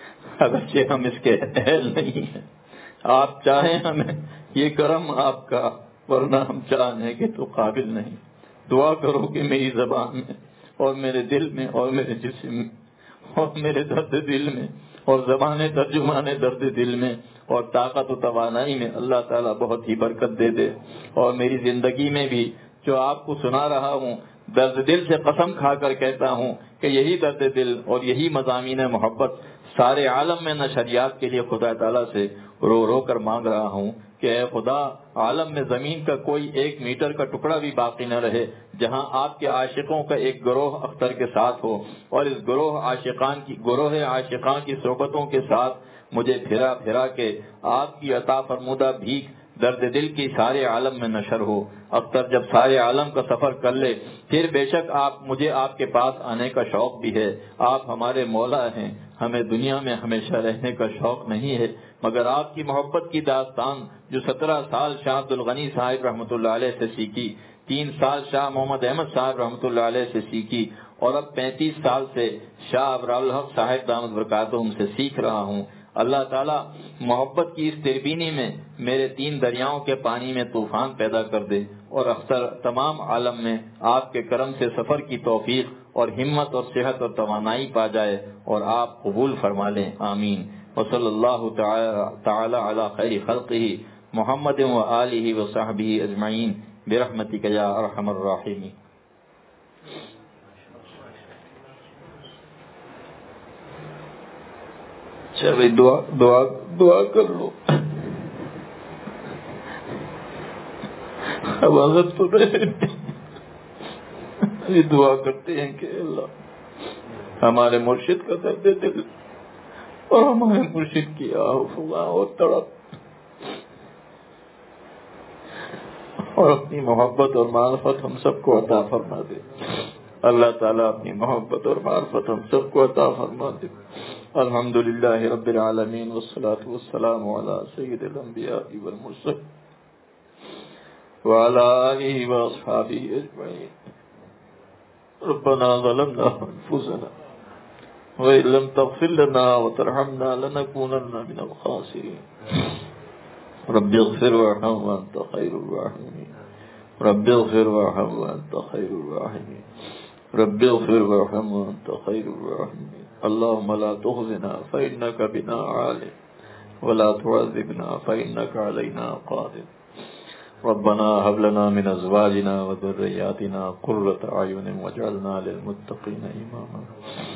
اگرچہ ہم اس کے اہل نہیں ہیں۔ آپ چاہیں ہمیں، یہ کرم آپ کا، ورنہ ہم چاہنے کے تو قابل نہیں۔ دعا کرو کہ میری زبان میں اور میرے دل میں اور میرے جسم میں اور میرے درد دل میں اور زبان ترجمان درد دل میں اور طاقت و توانائی میں اللہ تعالیٰ بہت ہی برکت دے دے، اور میری زندگی میں بھی جو آپ کو سنا رہا ہوں، درد دل سے قسم کھا کر کہتا ہوں کہ یہی درد دل اور یہی مضامین محبت سارے عالم میں نشریات کے لیے خدا تعالیٰ سے رو رو کر مانگ رہا ہوں کہ اے خدا، عالم میں زمین کا کوئی ایک میٹر کا ٹکڑا بھی باقی نہ رہے جہاں آپ کے عاشقوں کا ایک گروہ اختر کے ساتھ ہو، اور اس گروہ عاشقان کی گروہ عاشقان کی صحبتوں کے ساتھ مجھے پھرا پھرا کے آپ کی عطا فرمودہ بھیک درد دل کی سارے عالم میں نشر ہو۔ اختر جب سارے عالم کا سفر کر لے پھر بے شک آپ مجھے آپ کے پاس آنے کا شوق بھی ہے۔ آپ ہمارے مولا ہیں، ہمیں دنیا میں ہمیشہ رہنے کا شوق نہیں ہے، مگر آپ کی محبت کی داستان جو سترہ سال شاہ عبد الغنی صاحب رحمۃ اللہ علیہ سے سیکھی، تین سال شاہ محمد احمد صاحب رحمۃ اللہ علیہ سے سیکھی، اور اب پینتیس سال سے شاہ ابرار الحق صاحب دامت برکاتہم سے سیکھ رہا ہوں۔ اللہ تعالیٰ محبت کی اس تربینی میں میرے تین دریاؤں کے پانی میں طوفان پیدا کر دے، اور اختر تمام عالم میں آپ کے کرم سے سفر کی توفیق اور ہمت اور صحت اور توانائی پا جائے، اور آپ قبول فرما لیں، آمین۔ وصلی اللہ تعالی علی خیر خلقہ محمد و آلہ و صحبہ اجمعین برحمتک یا ارحم الراحمین۔ چلے دعا دعا دعا کر لو، حفاظت تو رہے۔ یہ دعا کرتے ہیں کہ اللہ ہمارے مرشد کا درد دل اور ہمارے مرشد کی آہ فغاں اور تڑپ اور اپنی محبت اور معرفت ہم سب کو عطا فرما دے۔ اللہ تعالیٰ اپنی محبت اور معرفت ہم سب کو عطا فرما دے۔ الحمدللہ رب العالمین والصلاة والسلام علی سید الانبیاء والمرسلین وعلی آلہ واصحابہ اجمعین۔ ربنا ظلمنا انفسنا وإن لم تغفر لنا وترحمنا لنكونن من الخاسرين۔ رب اغفر وارحم وانت خير الراحمين، رب اغفر وارحم وانت خير الراحمين۔ رب اغفر وارحم وانت خیر الراحمین اللهم لا تخزنا فإنك بنا عالم ولا تعذبنا فإنك علينا قادر ربنا هب لنا من ازواجنا وذرياتنا قرة اعين واجعلنا للمتقين اماما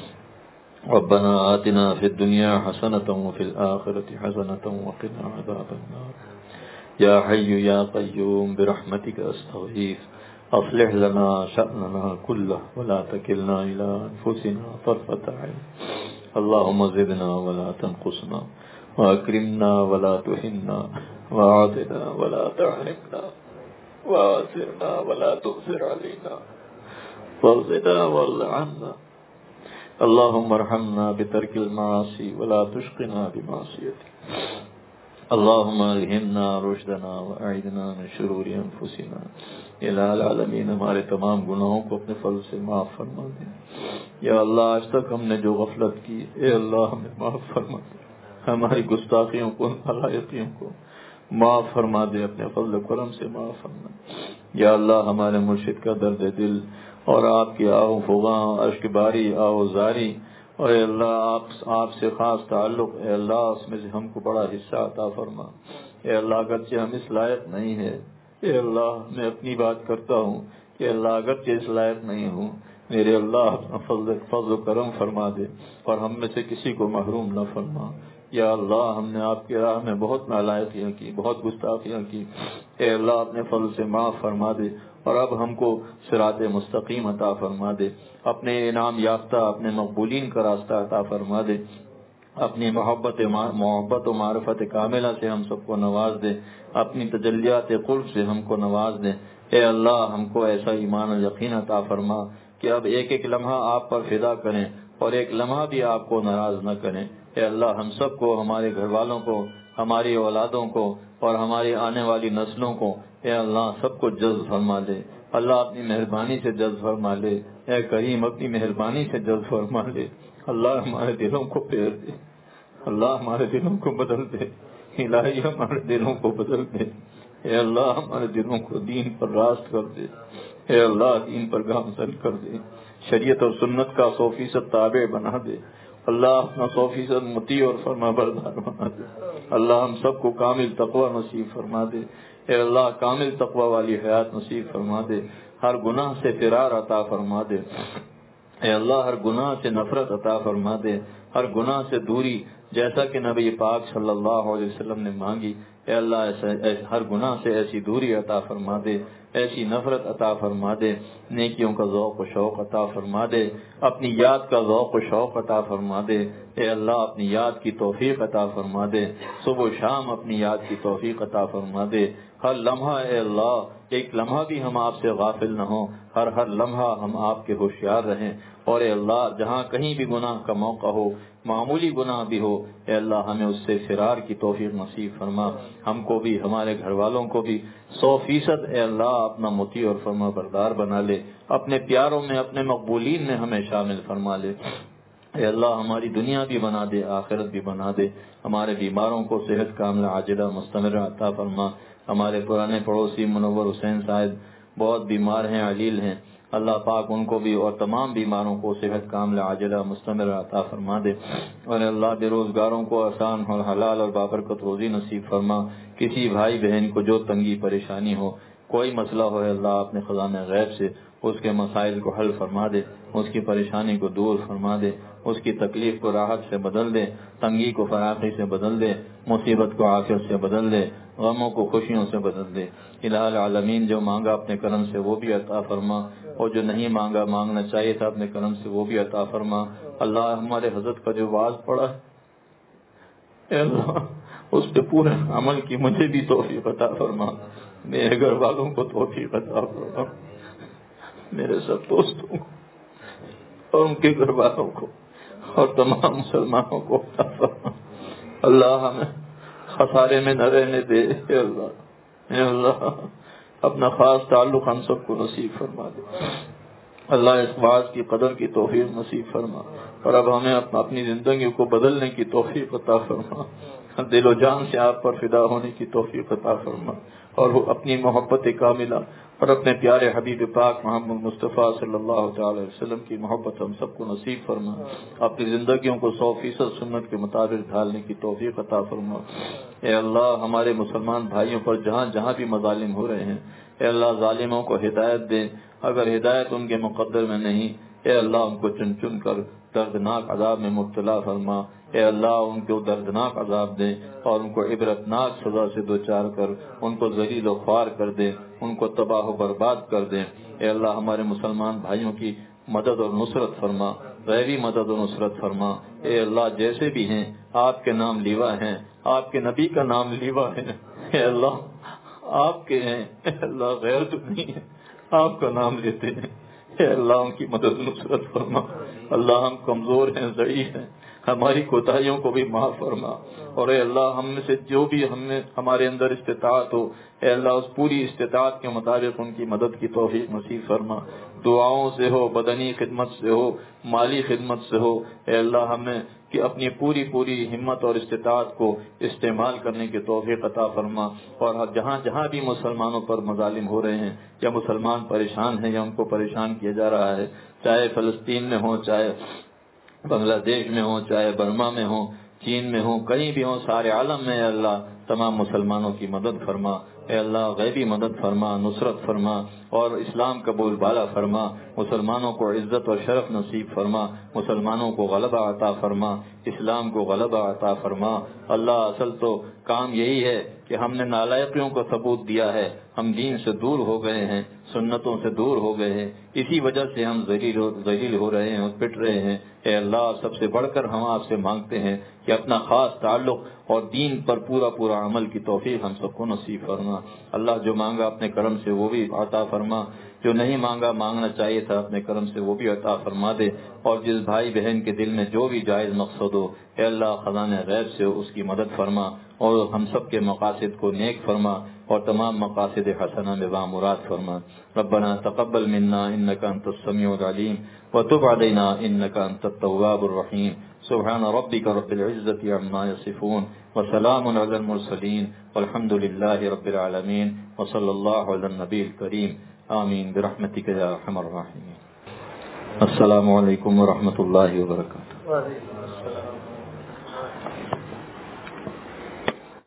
ربنا آتنا في الدنيا حسنة وفي الآخرة حسنة وقنا عذاب النار يا حي يا قيوم برحمتك أستغيث أصلح لنا شأننا كله ولا تكلنا إلى أنفسنا طرفة عين اللهم زدنا ولا تنقصنا وأكرمنا ولا تهنا وأعطنا ولا تحرمنا وآثرنا ولا تؤثر علينا وارضنا وارض عنا اللهم ارحمنا بترك المعاصي ولا تشقنا بمعصيتك اللهم الهمنا رشدنا واعذنا من شرور انفسنا الہ العالمین ہمارے تمام گناہوں کو اپنے فضل سے معاف فرما دے یا اللہ آج تک ہم نے جو غفلت کی اے اللہ ہمیں معاف فرما دے ہماری گستاخیوں کو نالائقیوں کو معاف فرما دے اپنے فضل و کرم سے معاف فرما دے یا اللہ ہمارے مرشد کا درد دل اور آپ کی آہو فغاں اشک باری آہو زاری اور اے اللہ آپ آپ سے خاص تعلق اے اللہ اس میں سے ہم کو بڑا حصہ عطا فرما اے اللہ اگرچہ ہم اس لائق نہیں ہے اے اللہ میں اپنی بات کرتا ہوں کہ اللہ اگرچہ اس لائق نہیں ہوں میرے اللہ اپنا فضل فضل و کرم فرما دے اور ہم میں سے کسی کو محروم نہ فرما یا اللہ ہم نے آپ کی راہ میں بہت نالائقیاں کی بہت گستاخیاں کی اے اللہ اپنے فضل سے معاف فرما دے اور اب ہم کو صراط مستقیم عطا فرما دے اپنے انعام یافتہ اپنے مقبولین کا راستہ عطا فرما دے اپنی محبت محبت و معرفت کاملہ سے ہم سب کو نواز دے اپنی تجلیات قرب سے ہم کو نواز دے اے اللہ ہم کو ایسا ایمان و یقین عطا فرما کہ اب ایک ایک لمحہ آپ پر فدا کریں اور ایک لمحہ بھی آپ کو ناراض نہ کریں اے اللہ ہم سب کو ہمارے گھر والوں کو ہماری اولادوں کو اور ہماری آنے والی نسلوں کو اے اللہ سب کو جذب فرما لے اللہ اپنی مہربانی سے جذب فرما لے اے کریم اپنی مہربانی سے جذب فرما لے اللہ ہمارے دلوں کو پھیر دے اللہ ہمارے دلوں کو بدل دے الہی ہمارے دلوں کو بدل دے اے اللہ ہمارے دلوں کو دین پر راست کر دے اے اللہ دین پر گامزن کر دے شریعت اور سنت کا سو فیصد تابع بنا دے اللہ اپنا سو فیصد مطیع اور فرما بردار بنا دے اللہ ہم سب کو کامل تقوی نصیب فرما دے اے اللہ کامل تقوی والی حیات نصیب فرما دے ہر گناہ سے فرار عطا فرما دے اے اللہ ہر گناہ سے نفرت عطا فرما دے ہر گناہ سے دوری جیسا کہ نبی پاک صلی اللہ علیہ وسلم نے مانگی اے اللہ ایسا ہر گناہ سے ایسی دوری عطا فرما دے ایسی نفرت عطا فرما دے نیکیوں کا ذوق و شوق عطا فرما دے اپنی یاد کا ذوق و شوق عطا فرما دے اے اللہ اپنی یاد کی توفیق عطا فرما دے صبح و شام اپنی یاد کی توفیق عطا فرما دے ہر لمحہ اے اللہ ایک لمحہ بھی ہم آپ سے غافل نہ ہوں ہر ہر لمحہ ہم آپ کے ہوشیار رہیں اور اے اللہ جہاں کہیں بھی گناہ کا موقع ہو معمولی گناہ بھی ہو اے اللہ ہمیں اس سے فرار کی توفیق نصیب فرما ہم کو بھی ہمارے گھر والوں کو بھی سو فیصد اے اللہ اپنا مطیع اور فرما بردار بنا لے اپنے پیاروں میں اپنے مقبولین میں ہمیں شامل فرما لے اے اللہ ہماری دنیا بھی بنا دے آخرت بھی بنا دے ہمارے بیماروں کو صحت کاملہ عاجلہ مستمر عطا فرما ہمارے پرانے پڑوسی منور حسین صاحب بہت بیمار ہیں علیل ہیں اللہ پاک ان کو بھی اور تمام بیماروں کو صحت کاملہ عاجلہ مستمر عطا فرما دے اور اللہ بے روزگاروں کو آسان اور حلال اور بابرکت روزی نصیب فرما کسی بھائی بہن کو جو تنگی پریشانی ہو کوئی مسئلہ ہو اللہ اپنے خزانہ غیب سے اس کے مسائل کو حل فرما دے اس کی پریشانی کو دور فرما دے اس کی تکلیف کو راحت سے بدل دے تنگی کو فراخی سے بدل دے مصیبت کو عافیت سے بدل دے غموں کو خوشیوں سے بدل دے الہ العالمین جو مانگا اپنے کرم سے وہ بھی عطا فرما اور جو نہیں مانگا مانگنا چاہیے تھا اپنے کرم سے وہ بھی عطا فرما اللہ ہمارے حضرت کا جو واعظ پڑا ہے اے اللہ اس پہ پورے عمل کی مجھے بھی توفیق عطا فرما میرے گھر والوں کو توفیق عطا فرما میرے سب دوستوں اور ان کے گھر والوں کو اور تمام مسلمانوں کو عطا فرما اللہ ہمیں خسارے میں نہ رہنے دے اے اللہ اے اللہ اپنا خاص تعلق ہم سب کو نصیب فرما دے اللہ اس بات کی قدر کی توفیق نصیب فرما اور اب ہمیں اپنی زندگی کو بدلنے کی توفیق عطا فرما دل و جان سے آپ پر فدا ہونے کی توفیق عطا فرما اور اپنی محبت کاملہ اور اپنے پیارے حبیب پاک محمد مصطفیٰ صلی اللہ تعالی وسلم کی محبت ہم سب کو نصیب فرما. اپنی زندگیوں کو سو فیصد سنت کے مطابق ڈھالنے کی توفیق عطا فرما. اے اللہ ہمارے مسلمان بھائیوں پر جہاں جہاں بھی مظالم ہو رہے ہیں اے اللہ ظالموں کو ہدایت دے. اگر ہدایت ان کے مقدر میں نہیں اے اللہ ان کو چن چن کر دردناک عذاب میں مبتلا فرما. اے اللہ ان کو دردناک عذاب دے اور ان کو عبرتناک سزا سے دوچار کر ان کو ذلیل و خوار کر دے, ان کو تباہ و برباد کر دے. اے اللہ ہمارے مسلمان بھائیوں کی مدد اور نصرت فرما, غیبی مدد و نصرت فرما. اے اللہ جیسے بھی ہیں آپ کے نام لیوا ہیں, آپ کے نبی کا نام لیوا ہے. اے اللہ آپ کے ہیں, اے اللہ غیر تو نہیں ہے, آپ کا نام لیتے ہیں. اے اللہ ان کی مدد نصرت فرما. اللہ ہم کمزور ہیں, ضعیف ہیں, ہماری کوتاہیوں کو بھی معاف فرما. اور اے اللہ ہم میں سے جو بھی ہم میں ہمارے اندر استطاعت ہو اے اللہ اس پوری استطاعت کے مطابق ان کی مدد کی توفیق نصیب فرما. دعاؤں سے ہو, بدنی خدمت سے ہو, مالی خدمت سے ہو, اے اللہ ہمیں کہ اپنی پوری پوری ہمت اور استطاعت کو استعمال کرنے کی توفیق عطا فرما. اور جہاں جہاں بھی مسلمانوں پر مظالم ہو رہے ہیں یا مسلمان پریشان ہیں یا ان کو پریشان کیا جا رہا ہے, چاہے فلسطین میں ہو, چاہے بنگلہ دیش میں ہو, چاہے برما میں ہو, چین میں ہو, کہیں بھی ہو, سارے عالم میں اے اللہ تمام مسلمانوں کی مدد فرما. اے اللہ غیبی مدد فرما, نصرت فرما اور اسلام قبول بالا فرما. مسلمانوں کو عزت اور شرف نصیب فرما, مسلمانوں کو غلبہ عطا فرما, اسلام کو غلبہ عطا فرما. اللہ اصل تو کام یہی ہے کہ ہم نے نالائقیوں کو ثبوت دیا ہے, ہم دین سے دور ہو گئے ہیں, سنتوں سے دور ہو گئے ہیں, اسی وجہ سے ہم ذلیل ذلیل ہو رہے ہیں اور پٹ رہے ہیں. اے اللہ سب سے بڑھ کر ہم آپ سے مانگتے ہیں کہ اپنا خاص تعلق اور دین پر پورا پورا عمل کی توفیق ہم سب کو نصیب فرما. اللہ جو مانگا اپنے کرم سے وہ بھی عطا فرما, جو نہیں مانگا مانگنا چاہیے تھا اپنے کرم سے وہ بھی عطا فرما دے. اور جس بھائی بہن کے دل میں جو بھی جائز مقصد ہو اے اللہ خزانہ غیب سے اس کی مدد فرما اور ہم سب کے مقاصد کو نیک فرما اور تمام مقاصد حسنہ میں بامراد فرما. ربنا تقبل منا انك انت السميع العليم وتب علينا انك انت التواب الرحيم. سبحان ربك رب العزة عما يصفون وسلام على المرسلين والحمد لله رب العالمين وصلى الله على النبي الكريم آمين برحمتك يا ارحم الراحمين. السلام علیکم ورحمۃ اللہ وبرکاتہ.